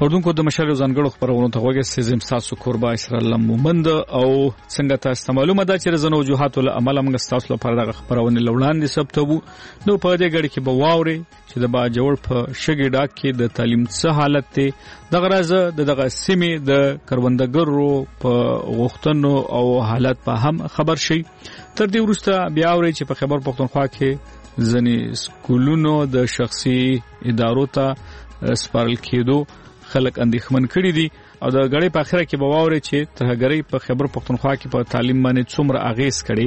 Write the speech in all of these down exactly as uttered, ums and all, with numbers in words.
اردوونکو د مشال ځانګړو خبرونو ته وګورئ سیزم تاسو کوربا اسرائیل مومند او څنګه تاسو معلومه ده چې زنه وجوهات ول عمل موږ تاسو لپاره د خبرونه لوړاندې سبتبو نو په دې غړي کې به واوري چې د با جوړ په شګي ډاک کې د تعلیم څه حالت ته د غرازه د دغه سیمه د کروندګرو په غوښتنو او حالت په هم خبر شي تر دې وروسته بیا اوري چې په خبر پښتونخوا کې ځنی سکولونو د شخصي ادارو ته سپارل کېدو خلک اندېښمن کړي دي او د غړي په اخره کې به واوري چې ترهګری په خبر پښتونخوا کې په تعلیم باندې څومره اغیز کړي.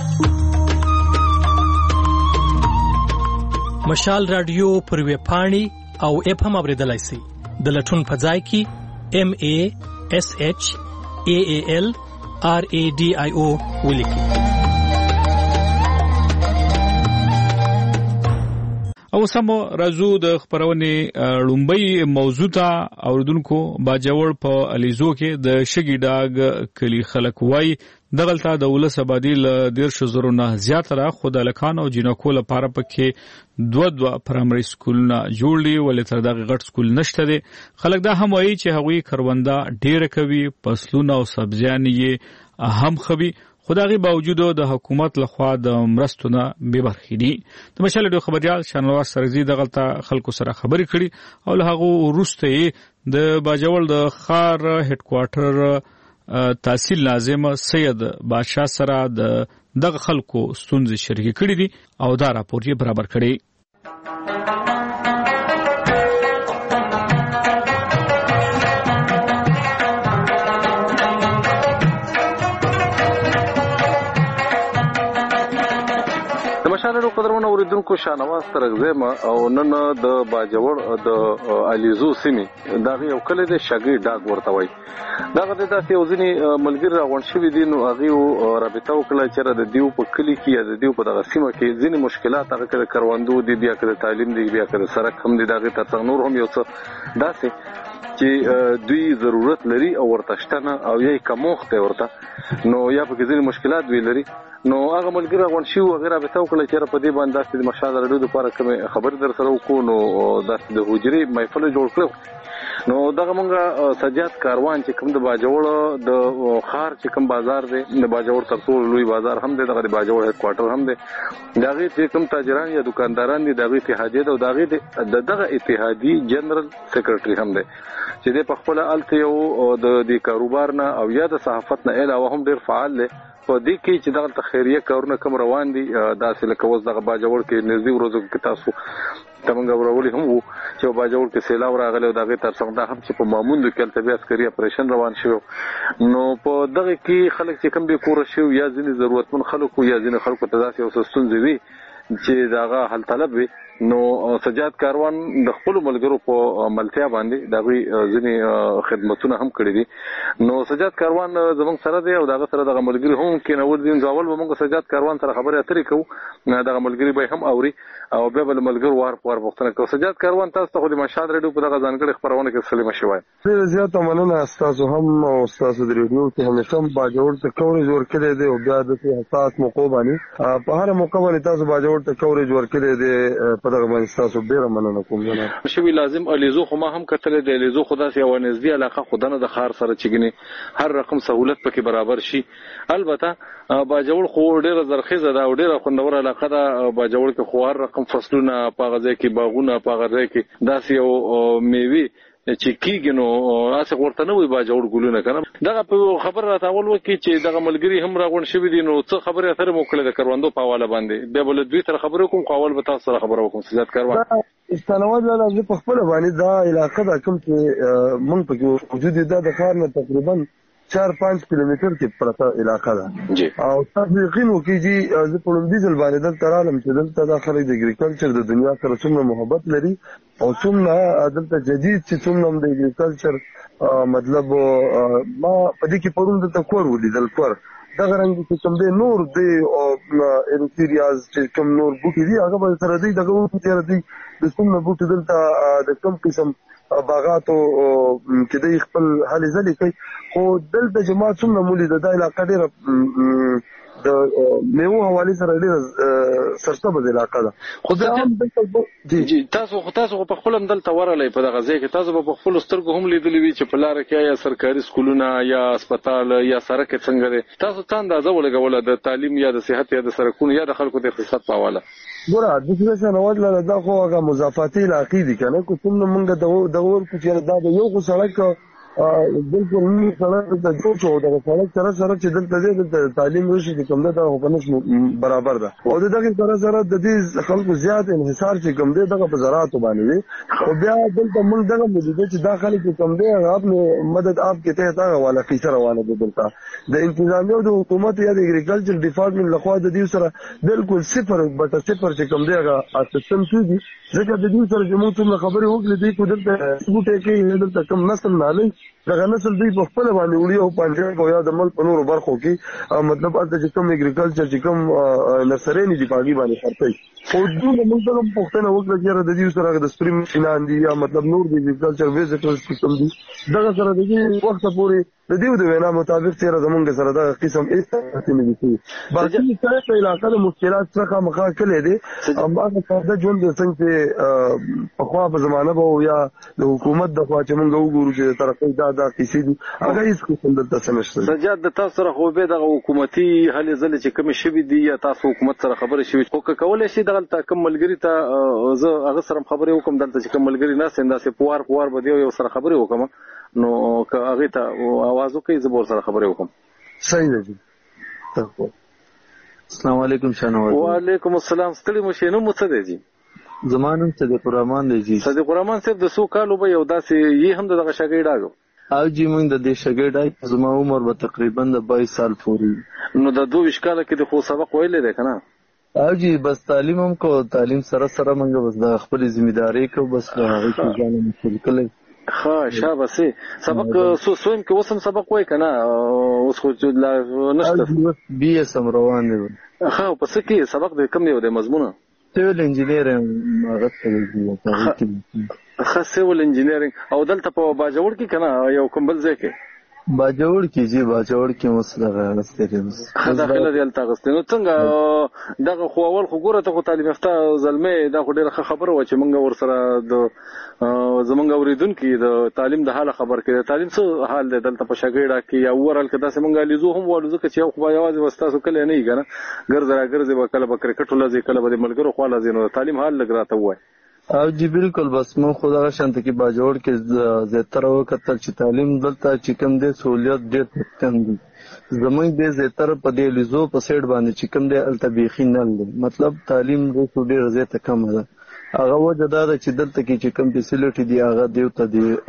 مشال رادیو پر وی پاڼي او اپ هم اوریدلای شي د لټون په ځای کې ام ا اس اچ ا ا ال ار ا ډي اي او ولیکي. او سمو رازو د خبرونه لومبي موضوع ته اوردونکو باجوړ په الیزو کې د شګي ډاګ کلی خلک وای دغلطه د ولس آبادی ل ډیر شزرو نه زیات را خدای لکان او جنکو لپاره پکې دوه دوه پرایمري سکولونه جوړلي ولې تر دغه غټ سکول نشته دي خلک دا هم وایي چې هغوی کروندا ډیر کوي فصلونه او سبزیان یې اهم خوي خدایي باوجود د حکومت لخوا د مرستونه به برخې دي د مشال د خبريال شانواز سرزي دغلطه خلکو سره خبرې کړي او له هغه وروسته د باجوړ د خار هډ کوارټر تحصیل لازم سید بادشاہ سره د دغه خلکو ستونزې شریک کړي دي او دا راپور یې برابر کړي. مشالو قدرونه اوریدونکو شانواز ترغزم او نن د باجوړ د الیزو سیمه دغه یو کله د شګي ډاګ ورته وای دغه د تاسو ځینی ملګری راغون شوی دي نو هغه رابطه وکړه چې د دیو په کلی کې یا د دیو په دغه سیمه کې ځینی مشکلات هغه کړه کروندو دي بیا کړه تعلیم دي بیا کړه سرک هم دي دغه تر نور هم یو څه داسې چې دوی ضرورت لري او ورته شتنه او یې کومخته ورته نو یا په کې ځینی مشکلات وی لري نو هغه ملګری غون شو غیر به تو کله چې په دې باندې د مشاهده لرلو لپاره کوم خبر در سره وکړو نو د حجري محفل جوړ کړو نو دغه مونږه سجاد کاروان چې کوم د باجوړ د خار چې کوم بازار دی د باجوړ ترڅول لوی بازار هم دی دغه باجوړ هډ کوارټر هم دی دغه چې کوم تاجران یا دکانداران دي دغه اتحادیه او دغه دغه اتحادی جنرال سیکریټری هم دی چې د خپل الته یو د کاروبار نه او یا د صحافت نه علاوه هم ډیر فعال دی په دې کې چې دغه خیریه کارونه کوم روان دي داسې لکه وځ دغه باجوړ کې نږدې ورځو کې تاسو تمنګ ورولې هم وو چې باجوړ کې سیلاب راغلی او دغه تر څنګه هم چې په ماموند کې التبي عسکري اپریشن روان شو نو په دغه کې خلک چې کوم به کور شو یا ځینې ضرورتمن خلکو یا ځینې خلکو ته داسې وسستون زوي چې داغه حل طلب وي نو سجاد کاروان د خپل ملګرو په ملتیا باندې دغه ځینې خدماتونه هم کړې دي نو سجاد کاروان زمونږ سره دی او دغه سره دغه ملګری هم کې نو ورځین ځاول به موږ سجاد کاروان سره خبرې اترې کوو دغه ملګری به هم اوري او به بل ملګر وار په وار وختونه کوي سجاد کاروان تاسو ته د مشاد ریډیو په دغه ځانګړي خبرونه کې سلیمه شوی ډیر زیات مننه تاسو هم او تاسو د ریډیو ته همیشه باجوړ ته کورې جوړ کړی دی او بیا د حساس موقع باندې په هر موقع باندې تاسو باجوړ ته کورې جوړ کړی دی په دغه باندې تاسو ډیر مننه کوم جناب شوی لازم الیزو خو ما هم کتل دی الیزو خدا سي او نږدې علاقه خدانه د خار سره چګنی هر رقم سہولت پکې برابر شي البته باجوړ خو ډیر زرخیزه دا او ډیر خوندور علاقه ده باجوړ کې خو هر رقم فصلونه پاغځه کې باغونه پاغځه کې داسې او میوي چې کیږي نو اسه ورته نه وي باجوړ ګلونه کنه دغه خبر راټول وکي چې دغه ملګری هم راغون شوی دي نو څه خبره اتر مو کړل د کروندو په حواله باندې بیا بل دوی تر خبرو کوم قوال به تاسو سره خبرو کوم سجاد کاروان استنواد له په خپل باندې دا علاقه دا کوم چې مونږ په وجود ده د خار نه تقریبا چار پانچ کیلومتر کې پرته علاقه ده او تاسو یقین وکړئ چې زه په لومړي ځل باندې دلته رالم چې دلته د خلک د اګریکلچر د دنیا سره څومره محبت لري او څومره دلته جدید چې څومره د اګریکلچر مطلب ما په دې کې پرون د تکور ولیدل کور دغه رنګ چې کوم دی نور دی او ایروتیریاز چې کوم نور بوټي دي هغه به سره دی دغه وو دی د څومره بوټي دلته د کوم قسم باغاتو کې د خپل حالې ځلې کوي خو دلته جماعت څومره مولي د علاقې ډېره د میوه حواله سره ډېر سرسبز علاقه ده. خو ځکه تاسو خو تاسو په خپل دلته ورلې په دغه ځای کې تاسو په خپل سترګو هم لیدلې وي چې په لار کې یا سرکاري سکولونه یا هسپتال یا سړک څنګه دي، تاسو ته اندازه ولګوله د تعلیم یا د صحت یا د سرکونو یا د خلکو د اقتصاد په حواله؟ ګوره د څه څه نواد له دا خو هغه مضافاتي علاقې دي کنه، کو څومره موږ د د ور کو چې دا یو خو سړک بالکل نه سړک د جوړ شو د سړک سره سره چې دلته د تعلیم وشي چې کوم ده په نس برابر ده، او دغه سره سره د دې خلکو زیات انحصار چې کوم ده دغه په زراعت باندې وي، او بیا دلته موږ دغه مدته چې داخلي کې کوم ده هغه مدد آپ کې ته تا والا قصه روانه ده دلته د انتظامیه د حکومت یا د اګریکلچر ډپارټمنټ لخوا د دې سره بالکل صفر بټه صفر چې کوم ده هغه سیستم کیږي، ځکه د دې سره چې موږ څومره خبرې وکړې دي کو دلته سبوټه کې دلته کم نسل نه دغه نسل دوی په خپل باندې وړي او پنځه او یا د ملک په نورو برخو کې مطلب البته چې کوم اګریکلچر چې کوم نرسري نه دي پاګي باندې خرڅي، او دوی موږ ته هم پوښتنه وکړه چې د دې سره د سپریم فینان دي یا مطلب نور د اګریکلچر ویزټرز سیستم دي، دغه سره د دې وخت پورې د دې د وینا مطابق چې زمونږ سره دا قسم ایسته نه دي. باقي څه علاقه د مشکلات څخه مخ کړي دي، هغه ساده ژوند څنګه په خوا په زمانه به یا د حکومت د خوا چې موږ وګورو چې ترقی دا دا کیسې دي هغه هیڅ کوم دلته سمشته. سجاد د تاسو سره خو به د حکومتي هلې ځلې چې کوم شوي دي یا تاسو حکومت سره خبرې شوي او کولای شي دغه کوم ملګری ته زه هغه سره خبرې وکم دلته چې کوم ملګری نه سنداسه پوار پوار بده یو سره خبرې وکم نو که هغه ته आवाज وکړي زبور سره خبرې وکم. صحیح ده جی. السلام علیکم شانواز. وعلیکم السلام. ستړي مو شینو مو څه دی جی؟ زمانم صدیق الرحمن دی جی. صدیق الرحمن صاحب د سو کالو به یو داسې یې هم دغه شګې ډاګو او جی موږ د دې شګې ډاګ زما عمر به تقریبا د باییس سال پورې، نو د دوه وشکاله کې د خو سبق ویلې ده کنه؟ او جی بس تعلیم هم کو، تعلیم سره سره موږ بس د خپل ځمېداري کو، بس هغه کې ځان مسؤل کړل. ها شابه سبق سو سویم کې وسم سبق وای کنه اوس خو لا نشته بي اس ام روان دی. ها پس کې سبق د کوم دی د مضمونه؟ سیول انجینیرینګ هغه څه دی. ها سیول انجینیرینګ او دلته په باجوړ کې کنه یو کوم بل ځای کې؟ باجوړ کې جی باجوړ کې مسله غستې داخله دی الته غستې. نو څنګه دغه خو اول خو ګوره ته خو تعلیم یافته زلمه دا خو ډیره خبره و چې موږ ور سره د زمونږ اوریدونکو د تعلیم د حال خبر کړي، تعلیم څه حال دی دلته په شګېډه کې یا ورل کې داسې موږ لیزو هم ولزو چې یو خو یوازې وستاسو کله نه یې کنه ګرځرا ګرځي به کله به کرکټ ولزي کله به ملګرو خو لزي نو تعلیم حال لګراته وای. او جی بالکل بس مو خدا شانت کې باجوړ کې زیاتره وکتل چې تعلیم دلته چې کوم دي سہولیت ډېر کم دي، زموږ د زیاتره په دې لیزو په سیټ باندې چې کوم دي التبیخي نل دي، مطلب تعلیم ډېر زیاته کم ده. هغه وجه دا ده چې دلته کې چې کوم فیسیلیټي دي هغه دیوته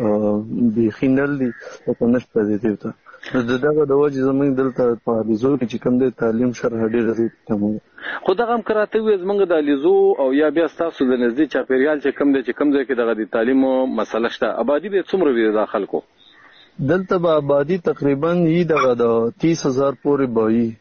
دي بيخي نل دي او نشته دي دیوته، دغه د وجه زموږ دلته په لیزو کې چې کوم دي تعلیم شرح ډېر زیات کم ده. خو دغه هم کراته وي زمونږ د لیزو او یا بیا ستاسو د نزدې چاپیریال چې کم دی چې کم ځای کې دغه د تعلیم مسله شته، آبادي به څومره وي د خلکو؟ دلته به آبادي تقریبا یې دغه د تیس هزار پورې به وي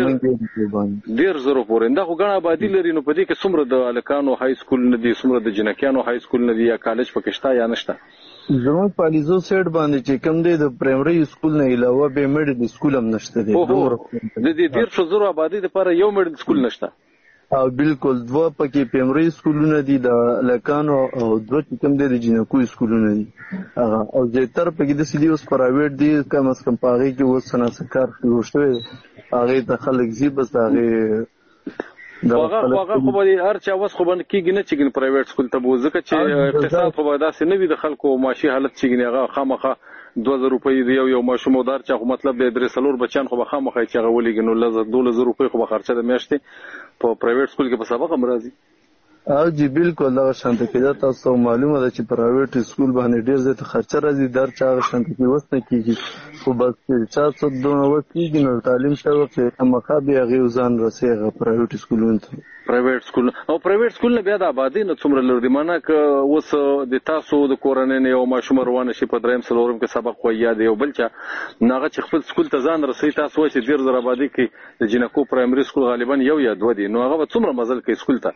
ډېر زرو پورې. دا خو ګڼه آبادي لري، نو په دې کې څومره د هلکانو های سکول نه دي، څومره د جنکیانو های سکول نه دي یا کالج پکې شته یا نشته؟ زموږ په لیزو سیټ باندې چې کوم دی د پرایمري سکول نه علاوه به میډل سکول هم نشته دی. د دې ډېر زرو آبادي لپاره یو میډل سکول نشته؟ او بالکل دوه پکې پرایمري سکولونه دي د هلکانو او دوه چې کوم دی د جنکو سکولونه دي، او زیاتره پکې داسې دي اوس پرایویټ دي کم از کم په هغې کې اوس څه کار شروع شوی هغې ته خلک ځي بس د هغې هغه هغه خو به هر چا وس خو باندې کېږي نه چې پرایویټ سکول ته به ځکه چې اقتصاد خو به داسې نه وي د خلکو معاشي حالت چې هغه خامخا دوه زره روپۍ دی یو یو ماشوم او دار چا خو مطلب د درې څلور بچیان خو به خامخا چې هغه ولېږي نو لږ دولس زره روپۍ خو به خرچه د میاشتې په پرایویټ سکول کې په سبق هم راځي. او جی بالکل دغه شانته کېده تاسو معلومه ده چې پرایویټ سکول باندې ډېر زیات خرچه راځي، در چا هغه شانته کې وس نه کېږي، خو بس چا څه دونه وس کېږي نو تعلیم شوی چې خامخا بیا هغې ځان رسي هغه پرایویټ سکولونو ته. پرایویټ سکول او پرایویټ سکول نه بیا د آبادۍ نه څومره لري دي؟ معنی که اوس د تاسو د کورنۍ نه یو ماشوم روانه شي په دریم څلورم کې سبق وایي یا د یو بل چا نو هغه چې خپل سکول ته ځان رسوي، تاسو وایي چې ډېر زر آبادۍ کې د جنکو پرایمري سکول غالبا یو یا دوه دي، نو هغه به څومره مزل کوي سکول ته؟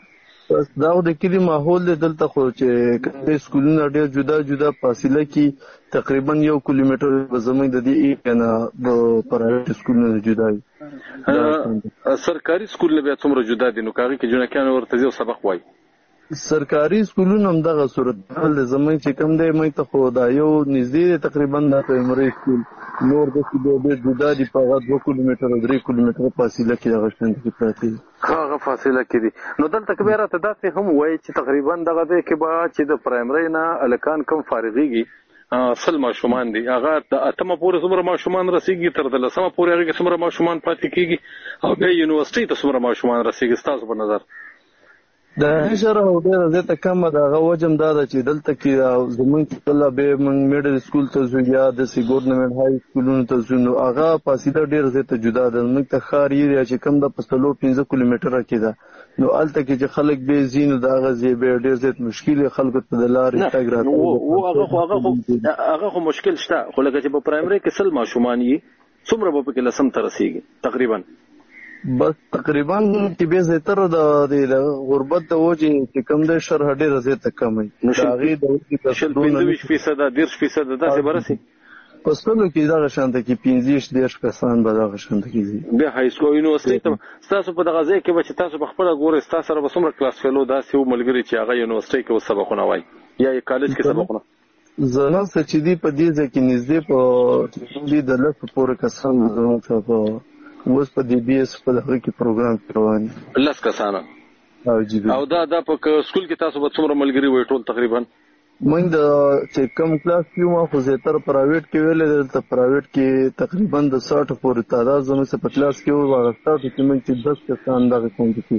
بس دا د کلی ماحول دی دلته خو چې کوم سکولونه ډېر جدا جدا فاصله کې تقریبا یو کیلومتر به زموږ د دې کنه د پرایویټ سکولونو جدا دي. سرکاري سکول به څومره جدا دي نو کاږي کې جنکان ورته یو سبق وای؟ سرکاري سکولونه هم دغه صورت حال زموږ چې کوم دی مې ته خو دا یو نږدې تقریبا د پرایمري سکول نور د څه به جدا دي په هغه دوه کیلومتر او درې کیلومتر فاصله کې دغه شان کې پراته دي. هغه فاصله کې دي نو دلته کې راته داسې هم وایي چې تقریبا دغه دی کې به چې د پرایمري نه الکان کم فارغيږي اصل ماشومان دي هغه د اتمه پورې څومره ماشومان رسیږي تر د لسمه پورې هغه څومره ماشومان پاتې کېږي او بیا یونیورسيټي ته څومره ماشومان رسیږي ستاسو په نظر؟ د هشر او ډېر زیاته کم ده هغه وجم دا ده چې دلته کې زمونږ کله به موږ میډل سکول ته ځو یا د سی ګورنمنت های سکولونو ته ځو نو هغه فاصله ډېر زیاته جدا ده. موږ ته ښار ایریا چې کم ده په څلور پنځه کیلومتره کې ده نو هلته کې چې خلک به ځي نو د هغه ځای به ډېر زیات مشکل خلکو ته د لارې تګ راتګ هغه خو مشکل شته خو لکه چې په پرایمري کې سل ماشومان یې څومره به پکې لسم ته رسیږي تقریبا؟ بس تقریبا چې به زیاتره د غربت د وجې چې کم دی شرح ډېره زیاته کم وي د هغې د وجې شل پنځه فیصده دېرش فیصده داسې به رسي په سلو کې دغه شانته کې پنځه دېرش کسان به دغه شانته کې ځي. بیا های سکول یونیورسيټي ته ستاسو په دغه ځای کې به چې تاسو په خپله ګورئ ستاسو سره به څومره کلاس فیلو داسې و ملګري چې هغه یونیورسيټي کې سبقونه وایي یا یې کالج کې سبقونه؟ زما څه چې دي په دې ځای کې نږدې په د لسو پورې کسان زما ته په اوس په دی بي اس په دغه کې پروګرام روان دي لس کسانه او دا دا په سکول کې تاسو به څومره ملګري وای ټول تقریبا؟ موږ د چې کم کلاس کې ما خو زیاتره پرایویټ کې ویلې دلته پرایویټ کې تقریبا د ساټ پورې تعداد زموږ څخه په کلاس کې و هغه ساټ کې موږ چې دس کسان دغه کوم کې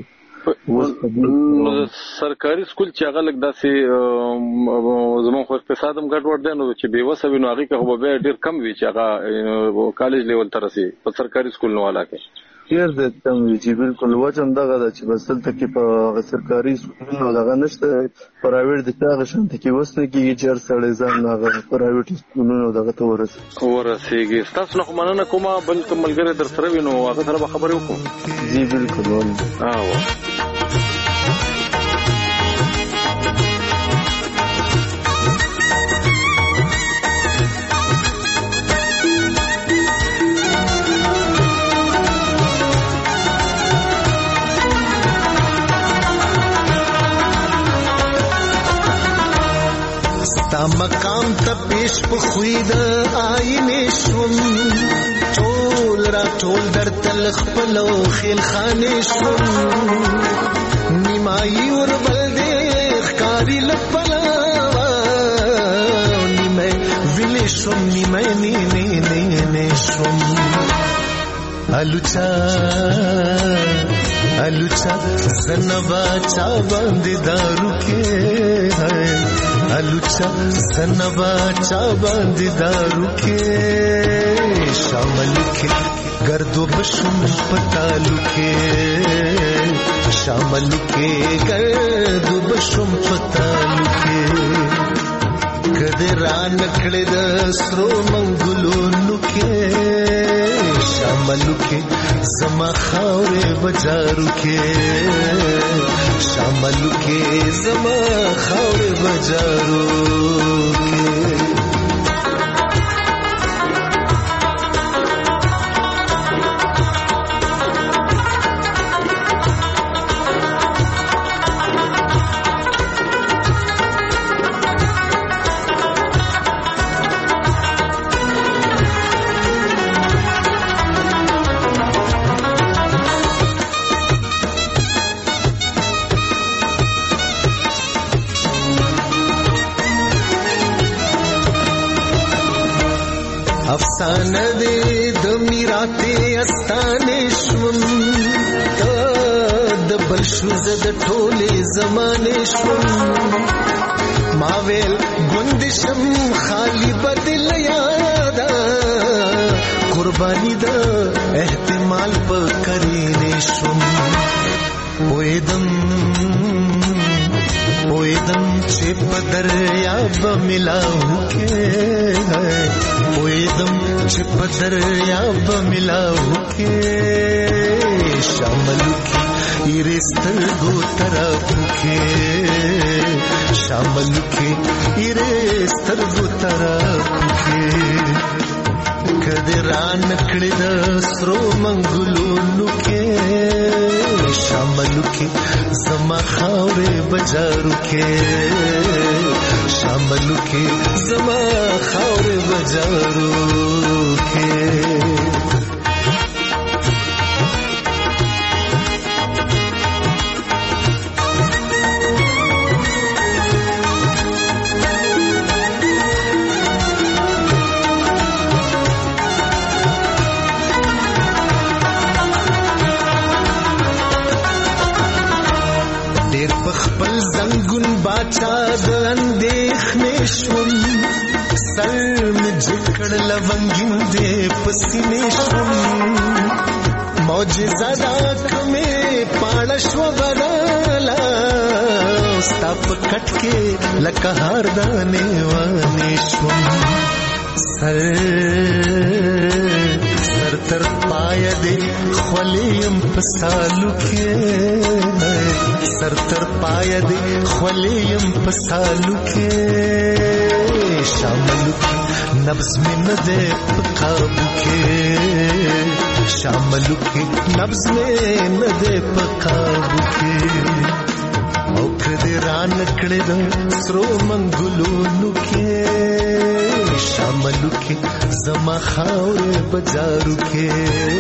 سرکاري سکول چې هغه لګ داسې زموږ خو اقتصاد هم ګډوډ دی نو چې بېوسه وي نو هغې کې خو به ډېر کم وي چې هغه کالج لیول ته رسي په سرکاري سکول نو والا کې ډېر زیات کم وي چې بالکل وجه هم دغه ده چې بس دلته کې په سرکاري سکولونو دغه نشته پرایویټ د هغه شانته کې اوس نه کېږي چې هر سړی ځان هغه پرایویټ سکولونو دغه ته ورسي ورسېږي. ستاسو نه خو مننه کومه بل کوم ملګری در سره وي نو هغه سره به خبرې وکړو. جی بالکل تا مقام ته پیش په خوید آینه شوم ټول را ټول در تل خپلو خیل خانه شوم نیمای ور بل دې ښکاری لپلا نیمه ویلې شوم نیمه نه نه نه نه شوم الوچا الوچا زنبا چا باندې دارو کې ہے الوچا زنبا چا باندې دارو کې شامل کې گردو بشم پتالو کې شامل کې گردو بشم پتالو کې ګدران کړه د سترو منګلونو کې شامل کې زما خاورې بجارو کې شامل کې زما خاورې بجارو کې افسانه دې د میراته استانه شوم د بل شو د ټوله زمانه شوم ما ویل ګوندشم خالی بدل یادا قربانی د احتمال په کرینه شوم وېدم وېدم چې په دریاب ملاو کې وېدم چې په دریاب ملاو کې شامل کې इरेस्तर गो तरफुके शामलुके इरेस्तर गो तरफुके कदरान कड़द स्रो मंगुलो लुके शामलुके जमा खावरे बजारुके शामलुके जमा खावरे बजारुके خپل زنګون باچا د اندېښنې شوم سر مې جکړ لونګین دې پسینې شوم معجزه دا کومې پاړه شو بدلا ستا په کټ کې لکه هار دانې وانې شوم سر سر تر پای دې خولیم په سالو کې سر تر پای دې خولیم په سالو کې شامل کې نبض مې نه دې په قابو کې شامل کې نبض مې نه دې په قابو کې او کدی ران کړه د سرو منګلو کې شامل کې زما خاورې بازارو کې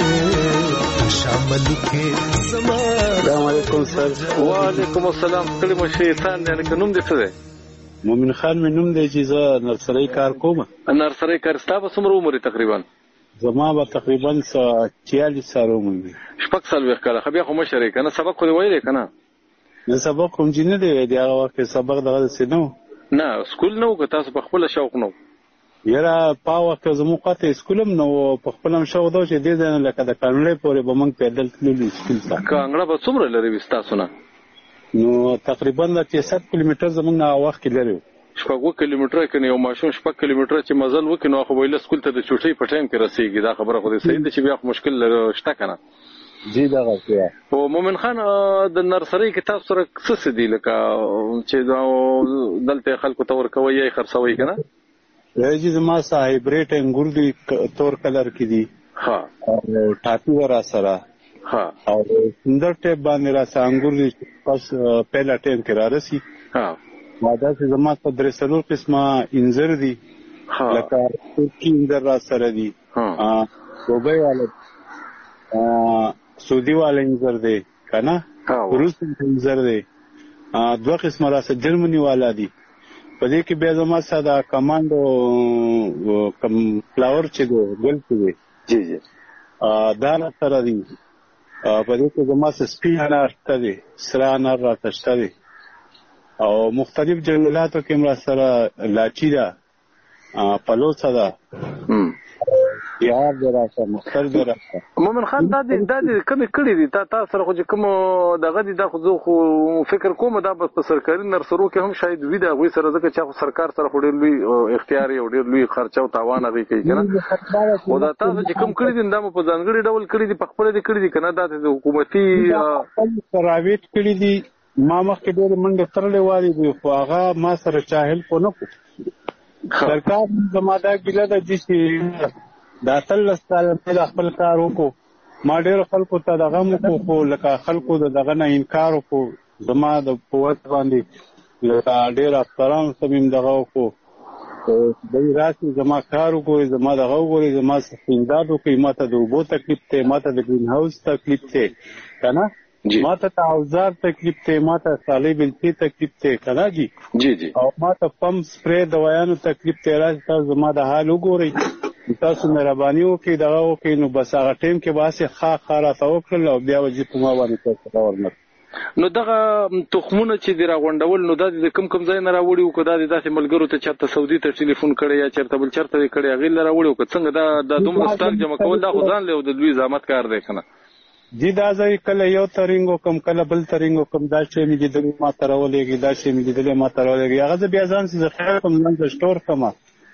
شامل کې زما. السلام علیکم سر. وعلیکم السلام. کلمه شیطان نه لکه نوم دې څه دی؟ مومن خان مې نوم دی چې زه نرسرۍ کار کوم. نرسرۍ کار ستا به څومره عمر تقریبا؟ زما به تقریبا چیالیس سال عمر وي. شپږ څلوېښت کاله. خو بیا خو مشر یې که نه؟ سبق خو دې ویلی که نه؟ نه سبق خو چې نه دی ویلی هغه وخت کې سبق دغه داسې نه و. نه سکول نه و که تاسو په خپله شوق نه و؟ یاره په هغه وخت کې زموږ خواته سکول هم نه و په خپله هم شوق دا و چې دې ځای نه لکه د کانړۍ پورې به موږ پیدل تللو سکول ته. کانګړه به څومره لرې وي ستاسو نه؟ نو تقریبا د ست کیلومتر زموږ نه هغه وخت کې لرې و. شپږ اووه کیلومتره که نه یو ماشوم شپږ کیلومتره چې مزل وکړي نو خو به ایله سکول ته د چوټۍ په ټایم کې رسېږي. دا خبره خو دې صحیح ده چې بیا خو مشکل شته که نه؟ جی دغسې ده. خو مومن خان د نرسرۍ کې تاسو سره څه څه دي لکه چې دلته خلکو ته ورکوئ یا یې خرڅوئ که نه؟ جی زما سره هایبریډ انګور دي تور کلر کې دي. ها. او ټاپي وه را سره. ها. او سندر ټیپ باندې را سره انګور دي بس پهله ټایم کې را رسي. ها. ما داسې زما ته درې څلور قسمه انځر دي. لکه ترکي انځر را سره دي. دوبۍ والا سعودي والا انځر دی که نه؟ روس انځر دی. دوه قسمه را سره جرمني والا دي. په دې کې بیا زما سره د کمانډو کم فلاور چې دی ګل چې دی جی جی دا را سره دي. په دې کې زما سره سپین انار شته دی سره انار راته شته دی او مختلف جنګلاتو کې را سره لاچي ده پلوڅه ده یار دی راشه مختر دی راشه. مومن خان دا دې دا دې کومې کړي دي تا تا سره خو چې کوم دغه دي دا خو زه خو فکر کوم دا به په سرکاري نرسرو کې هم شاید وي د هغوی سره ځکه چې خو سرکار سره خو ډېر لوی اختیار یې او ډېر لوی خرچه او تاوان هغوی کوي که نه؟ خو دا تاسو چې کوم کړي دي دا مو په ځانګړي ډول کړي دي په خپله دې کړي دي که نه دا د حکومتي پرایویټ کړي دي. ما مخکې ډېرې منډې تړلې والې دي خو هغه ما سره چا هیلپ ونه کړو. سرکار زما دا ګیله ده چې دا اتلس کاله مې د خپل کار وکړو ما ډېرو خلکو ته دغه هم وکړو خو لکه خلکو د دغه نه انکار وکړو زما د قوت باندې لکه ډېر افسرانو ته مې دغه وکړو دوی راشي زما کار وګوري زما دغه وګوري زما امداد وکړي ما ته د اوبو تکلیف دی ما ته د ګرین هاوس تکلیف دی که نه ما ته اوزار تکلیف دی ما ته سالۍ بلچې تکلیف دی که نه جي جی جی او ما ته پمپ سپری دوایانو تکلیف دی راشي تاسو زما د حال وګورئ تاسو مهرباني وکړئ دغه وکړئ نو بس هغه ټایم کې به هسې ښه ښه راته وکړل او بیا به جي په ما باندې فیصله ورنه. نو دغه تخمونه چې دې راغونډول نو دا د کوم کوم ځای نه راوړي وو که دا د داسې ملګرو ته چېرته سعودي ته ټلیفون کړی یا چېرته بل چېرته یې کړی هغې نه راوړي وو که څنګه دا دا دومره سټاک جمع کول دا خو ځان له یو د لوی زحمت کار دی که نه؟ جی دا ځای کله یو ترنګ وکړم کله بل ترنګ وکړم دا شی مې لیدلی ما ته راولېږي دا شی مې لیدلی ما ته راولېږي هغه زه بیا ځان چې ذخیره کړم ځان ته سټور کړم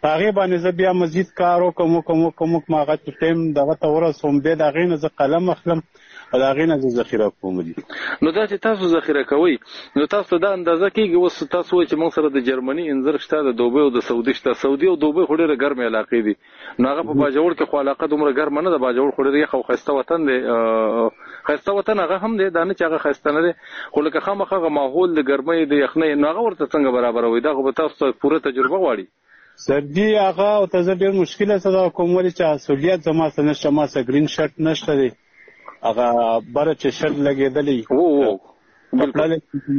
هغه باندې زه بیا مزید کار وکم کوم کوم ما هغه ټیم دغه تور سوم به د هغه نه زه قلم اخلم او د هغه نه زه ذخیره کوم دي. نو دا چې تاسو ذخیره کوئ نو تاسو دا اندازه کیږي اوس تاسو چې موږ سره د جرمني انځر شته د دوبه او د سعودي شته. سعودي او دوبه خو ډېره ګرمه علاقې دي نو هغه په باجوړ کې خو علاقه دومره ګرمه نه ده. باجوړ خو ډېر یخ او خسته وطن دی خسته وطن هغه هم دی دا نه چې هغه خسته نه دی خو لکه خامخا ماحول د ګرمۍ د یخنۍ نو هغه ورته څنګه برابر وي دا خو به تاسو پوره تجربه غواړي. سردی هغه او ته ډېر مشکله سره کوم ولې چې سہولیت زما سره نشته ما سره ګرین شرټ نشته دی هغه بره چې شرټ لګېدلی او بالکل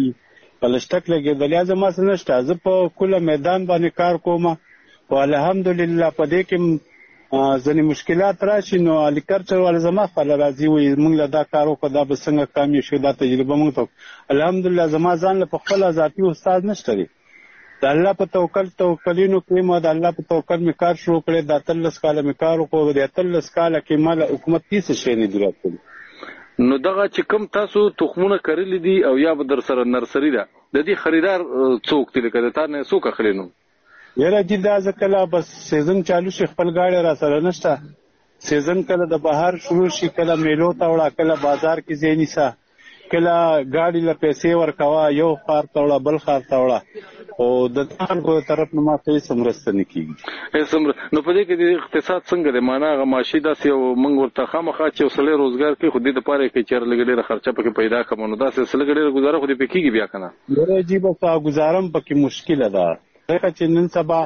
پلشتک لګېدلی زما سره نشته. زه په کله میدان باندې کار کوم او الحمدلله په دې کې ځینې مشکلات راشي نو الیکرچر ول زما خپل راځي وي موږ له دا کار وکړو دا به څنګه کامیاب شي دا تجربه موږ ته الحمدلله زما ځان له خپل ذاتی استاد نشته دی د الله په توکل توکلینو کې ما د الله په توکل می کار شروع کړی د اتلس کاله می کار وکړو د اتلس کاله کې مال حکومت هیڅ شی نه دی راکړی. نو دغه چې کوم تاسو تخمونه کړی دي او یا به در سره نرسری ده د دې خریدار څوک دی لکه تا نه څوک اخلي نو یاره جی دا ځکه بس سیزن چالو شي خپل گاډي را سره نشته سیزن کله د بهر شروع شي کله میلو تا وړه کله بازار کې زینی سا کله گاډي له پیسې ورکوا یو خار تا وړه بل خار تا وړه او د تان کو طرف نه ماته سمرسته نکېږي. سمر نو په دې کې د اقتصاد څنګه د معنا غ ماشي داسې او موږ ورته خامخا چې وسلې روزګار کې خو دې د پاره کې چیر لګډه خرچه پکې پیدا کوم نو داسې سلګ ډېر گزاره خو دې پکېږي بیا کنه ډېر عجیب او گزارم پکې مشکله ده ځکه چې نن سبا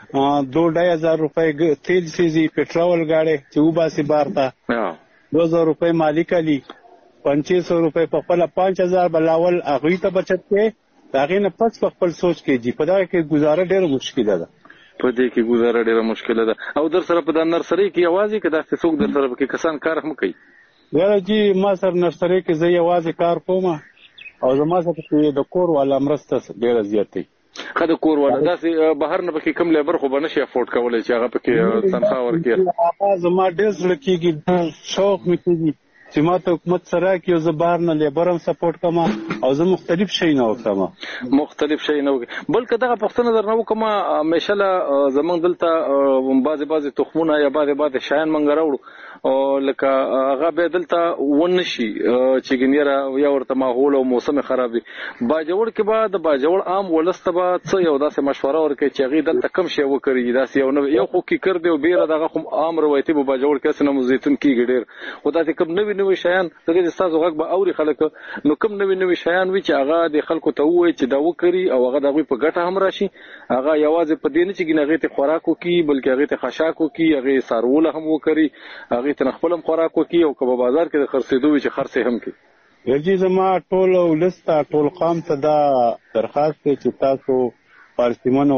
دو ډای هزار روپۍ تیل سیزي پټرول گاڑی چې وباسي بار ته دو هزار روپۍ مالک علی پنځه سوه روپۍ په خپل پنځه هزار بلاول هغوی ته بچت کې هغې نه پس په خپل سوچ کې جي په دغه کې گزاره ډېره مشکله ده په دې کې گزاره ډېره مشکله ده. او در سره په د نرسرۍ کې یوازې که داسې څوک در سره پکې کسان کار هم کوي؟ یاره جي ما سره نرسرۍ کې زه یوازې کار کوم او زما سره د کور والا مرسته ډېره زیات دی. ښه د کور والا داسې بهر نه پکې کم لیبر خو به نه شي افورډ کولی چې هغه پکې تنخواه ورکړي؟ زما ډېر زړه کېږي شوق مې کېږي چې ما ته حکومت سره کې زه بهر نه لیبر هم سپورټ کوم او زه مختلف شی نه وکړم مختلف شی نه وکړم. بلکې دغه پوښتنه درنه وکړم همیشه له زمونږ دلته بعضې بعضې تخمونه یا بعضې بعضې شیان موږ راوړو او لکه هغه به دلته ونه شي چې ګنیره یا ورته ماحول او موسم خراب وي. باجوړ کې به د باجوړ عام ولس ته به څه یو داسې مشوره ورکړي چې هغې دلته کم شی وکړي داسې یو نوی یو خو کیکر دی او بیره دغه خو عام روایتي به باجوړ کې هسې نه مو زیتون کېږي ډېر خو داسې کوم نوي نوي شیان ځکه چې ستاسو غږ به اوري خلک نو کوم نوي نوي شیان وي چې هغه د خلکو ته ووایي چې دا وکړي او هغه د هغوی په ګټه هم راشي هغه یوازې په دې نه چې ګینې هغې ته خوراک وکړي بلکې هغې ته خشاک وکړي هغې څاروله هم وکړي هغې ته خپل هم خوراک وکړي او که په بازار کې د خرڅېدو وي چې خرڅ هم کړي. یجي زما ټول ولس ته ټول قام ته دا درخواست دی چې تاسو پارسیمن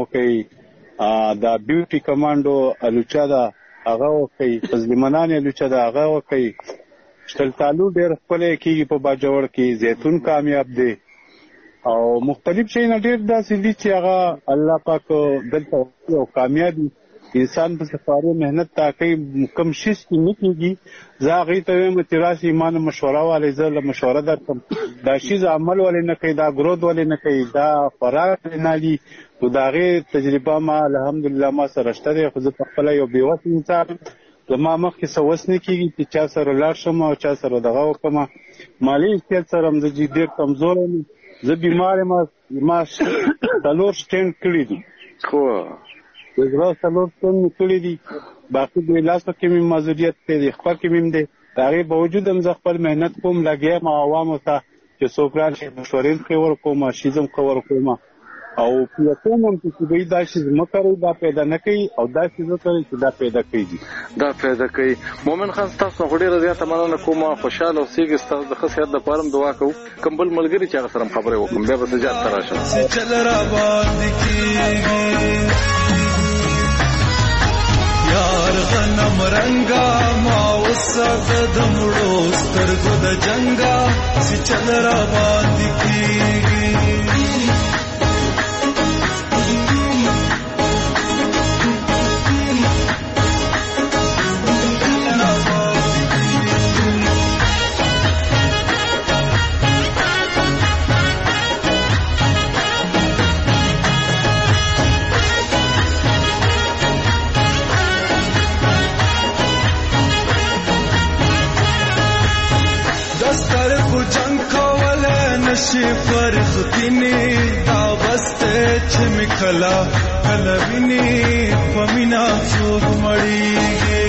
وکړئ دا بیوټي کمانډو الوچا ده هغه وکړئ فضلمنان الوچا ده هغه وکړئ شلتالو ډېر ښکلی کېږي په باجوړ کې زیتون کامیاب دی او مختلف شیونه ډېر داسې دي چې هغه الله پاک دلته او کامیابي انسان په سفاري محنت تا کوي کم شیز کې نه کېږي زه هغې ته وایم چې راسي ما نه مشوره والی زه له مشوره درکړم دا شیز عمل ولې نه کوي دا ګرود ولې نه کوي دا خوراک ولې نه لي نو د هغې تجربه ما الحمدلله ما سره شته دی خو زه په خپله یو بېوس انسان زما مخکې څه وس نه کېږي چې چا سره لاړ شم او چا سره دغه وکړم مالي احتیاط سره هم زه ډېر کمزوری یم زه بیمار یم ما څلور سټینډ کړي دي خو د زړه څلور سټینډ مې کړي دي باقي د لاسو کې مې معذوریت دی د خپه کې مې دی د هغې باوجود هم زه خپل محنت کوم لګیا یم عوامو ته چې څوک راشي مشورې هم ښې ورکوم شیز هم ښه ورکوم او یقین هم چې دوی دا شیز مه کوئ دا پیدا نه کوي او دا شیز وکړئ چې دا پیدا کوي دا پیدا کوي. مومن خان ستاسو نه خو ډېره زیاته مننه کوم خوشحاله اوسېږئ ستاسو د ښه صحت دپاره هم دعا کوو کوم بل ملګري چې هغه سره هم خبرې وکړم بیا به زه جات ته راشم چل را باندې کېږي یار غنم رنگا ما وسه د مړو سترګو د جنګا چې چل را باندې کېږي نشي فرختنی دا بسته چې مکلا کلوینی پمینا څوک مړیږي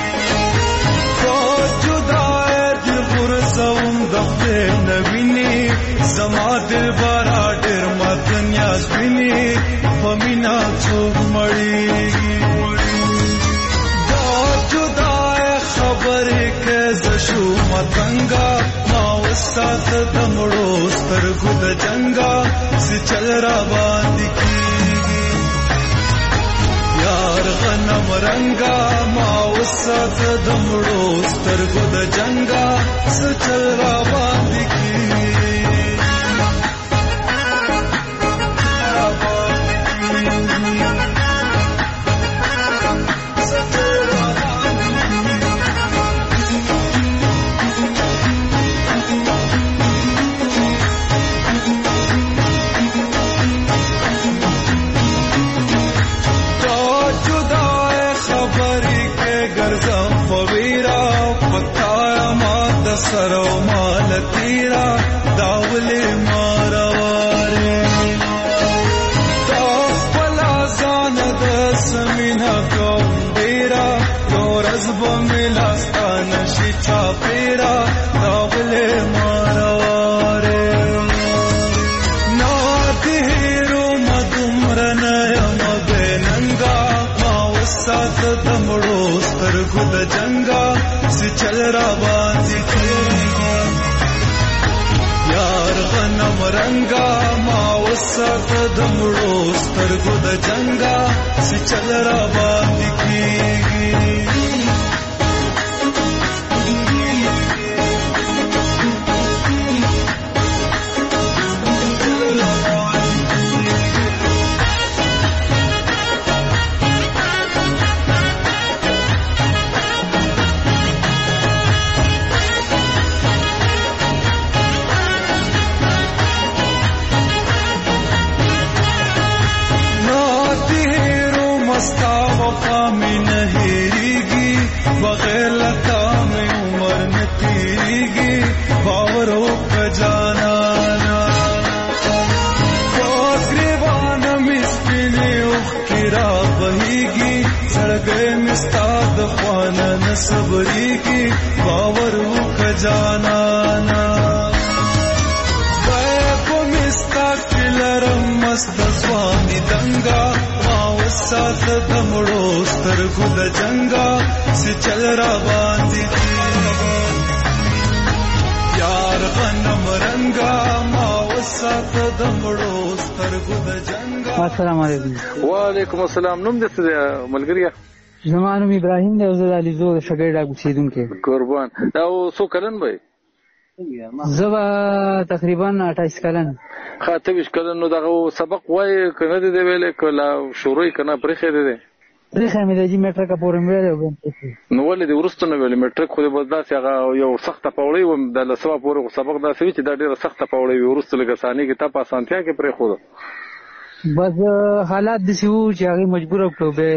جدای دی غرزوم دفته نوینی زما دل بارا ډیر ماتنیا سپینی پمینا څوک مړیږي دا جدای خبرې کې زشو متنګا ما وسات د مړو سترګو د جنگا سی چل را باندې کیږي یار غنم رنگا ما وسات د مړو سترګو د جنگا سی چل را باندې کیږي سرو مال تیرا داولی مارواره دا پلا زان دا سمینا کم دیرا دو رزب ملاستان شیچا پیرا داولی مارواره نادیرو مدمرن یم بیننگا ما وسات دمڑو سترگو دا جنگا سی چل را باندی یار غنم رنگا ما وسط دمړو سترګو د جنگا سی چل را باندې کیږي بغیر لتا میں عمر میں تیریگی باورو کا جانانا گریبان مسکینی اخکرا بہیگی سرگے مستاد خوانا نصبریگی باورو کا جانانا بیب مستا کلرم مست سوانی دنگا سات دمړو سترګو د جنگا سی چل را باندې یار غنم رنگا ما وسات دمړو سترګو د جنگا. السلام علیکم. وعلیکم السلام. نوم دې څه دی ملګریه؟ زما نوم ابراهیم دی او زه د علیزو د شګۍ ډاګ اوسېدونکی. قربان. او څو کلن به؟ زه به تقریبا اټایس کلن. ښه اته ویشت کلن. نو دغه سبق وایې که نه دی دی ویلی که لا شروع یې که نه پرېښی دی دی؟ پرېښی مې دی جي میټرکه پورې مې ویلی. نو ولې دې وروسته نه ویلې؟ میټرک خو دې بس داسې هغه یو سخته پوړۍ وه د لسمه پورې خو سبق داسې وي چې دا ډېره سخته پوړۍ وي، وروسته لږ اساني کې تا په اسانتیا کې پرېښوده. بس حالات داسې وو چې هغې مجبوره کړو بیا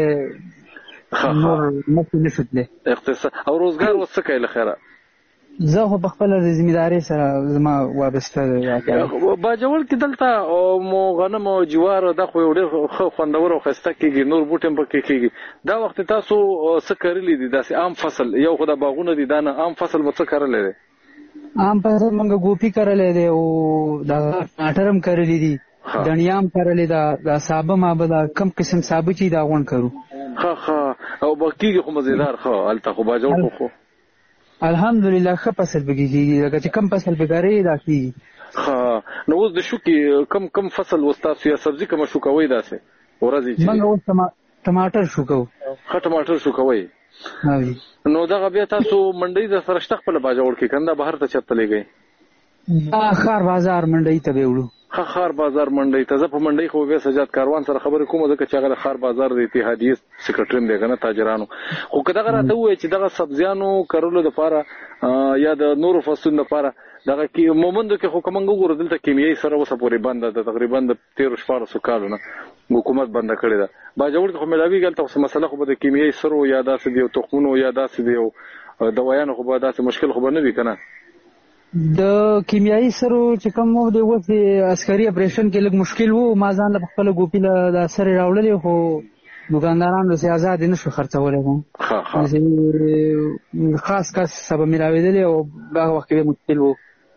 نور مخکې نه شو تللی. اقتصاد او روزګار اوس څه کوي له خیره؟ زه خو په خپله د ذمهدارۍ سره زما وابسته باجوړ کې دلته مو غنم او جوار دا خو یو ډېر ښه خوندور او ښایسته کېږي، نور بوټي هم پکې کېږي. دا وخت تاسو څه کرلي دي داسې عام فصل؟ یو خو دا باغونه دي دا نه عام فصل به څه کرلی دی؟ عام فصل موږ ګوپي کرلی دی او دا ټماټر هم کرلي دي، دڼیا هم کرلې ده، دا سابه مابه دا کم قسم سابه چې دا غونډ کرو. ښه ښه. او به کېږي خو مزېدار ښه هلته خو باجوړ خو خو الحمدلله ښه فصل پکې کېږي، لکه چې کم فصل پکې کرې دا کېږي. ښه. نو اوس د شوکې کم کم فصل اوس تاسو یا سبزي کومه شو کوئ داسې ورځې چې؟ موږ اوس ټماټر شو کوو. ښه ټماټر شو کوئ. نو دغه بیا تاسو منډۍ در سره شته خپله باجوړ کې که نه دا بهر ته چېرته لېږئ؟ دا ښار بازار منډۍ ته به یې وړو. ښه ښار بازار منډۍ ته. زه په منډۍ خو بیا سجاد کاروان سره خبرې کوم ځکه چې هغه د ښار بازار د اتحادیې سکرټریم دی که نه تاجرانو. خو که دغه راته ووایي چې دغه سبزیانو کرلو دپاره یا د نورو فصلونو دپاره دغه مومندو کې خو که موږ وګورو دلته کیمیايي سره اوسه پورې بنده ده، تقریبا د تېرو شپاړسو کالو نه حکومت بنده کړې ده. باجوړ کې خو میلاویږي هلته خو مسله خو به د کیمیايي سرو یا داسې د یو تخمونو یا داسې د یو دوایانو خو به داسې مشکل خو به نه وي که نه؟ د کیمیاوي سرو چې کوم وو د اوس د عسکري اپریشن کې لږ مشکل وو. ما ځان له خپله ګوپي له دا سرې راوړلې خو دوکاندارانو داسې ازاد یې نشو خرڅولی. خاص کس سبا مې راوېدلې او هغه وخت کې بیا مشکل وو.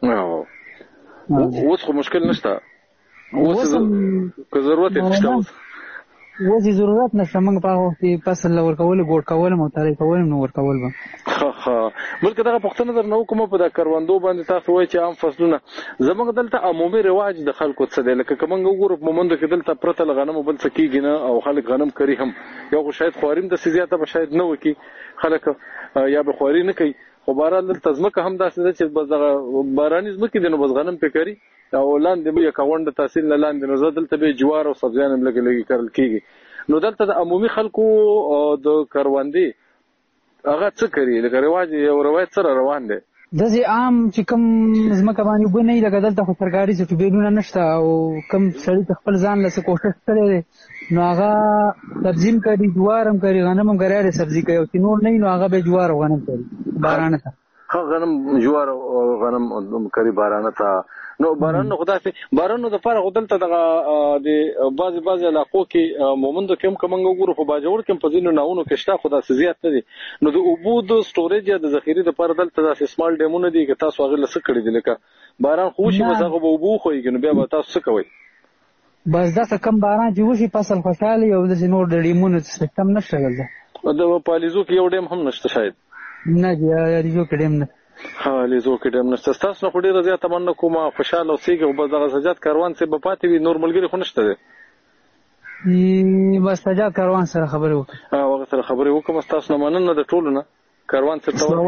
اوس خو مشکل نشته. اوس که ضرورت یې نشته. اوس اوس یې ضرورت نشته. موږ په هغه وخت کې فصل له ورکولو ګوډ کولم او تالی کولم نو ورکول به. بلکې دغه پوښتنه درنه وکړم په دا کروندو باندې تاسو وایئ چې عام فصلونه زموږ دلته عمومي رواج د خلکو څه دی؟ لکه که موږ وګورو په مومندو کې دلته پرته له غنمو بل څه کېږي نه او خلک غنم کري هم. یو خو شاید خواري هم داسې زیاته به شاید نه وکړي خلک یا به خواري نه کوي. خو بهرحال دلته ځمکه هم داسې ده چې بس دغه باراني ځمکې دي نو بس غنم پرې کري او لاندې به یې کونډه تحصیل نه لاندې نو زه دلته به جوار او سبزیان هم لږې لږې کرل کېږي. نو دلته د عمومي خلکو د کروندې هغه څه کوي؟ لکه رواج یو روایت سره روان دی. داسې عام چې کوم ځمکه باندې اوبه نه وي لکه دلته خو سرکاري سټوبیلونه نشته او کوم سړي ته خپل ځان له څه کوښښ کړی دی نو هغه سبزي هم کوي، جوار هم کوي، غنم هم کوي، سبزي کوي. او چې نور نه وي نو هغه به جوار او غنم کوي بارانه ته. ښه غنم جوار او غنم کوي بارانه ته. نو باران نو خدا سي باران نو د فارغ دلته دغه د بعض بعض علاقو کې مومندو کې هم کومنګ وګورو په باجوړ کې په ځینو ناونو کې شته خدا سي زیات دي. نو د اوبو د سټوریج یا د ذخیره د پر دلته د سمال ډیمونه دي چې تاسو هغه لسه کړی دي. لکه باران خوشي مسغه به اوبو خوېږي نو بیا به تاسو څه کوئ؟ بس دا څه کم باران چې وشي فصل خوشاله او د نور د ډیمونو سیستم نشته ګل. د پالیزو کې یو ډیم هم نشته شاید. نه یا ریزو کې ډیم نه. ها لیزو کې ډیم نشته. تاسو نو ډیره زیاته مننه کوم خوشاله اوسئ او بس دغه سجاد کاروان سه په پاتې وي نور ملګری خو نشته دی. بس سجاد کاروان سره خبرې وکړه. ها هغه سره خبرې وکم. تاسو نه مننه د ټولو نه کاروان سره تاسو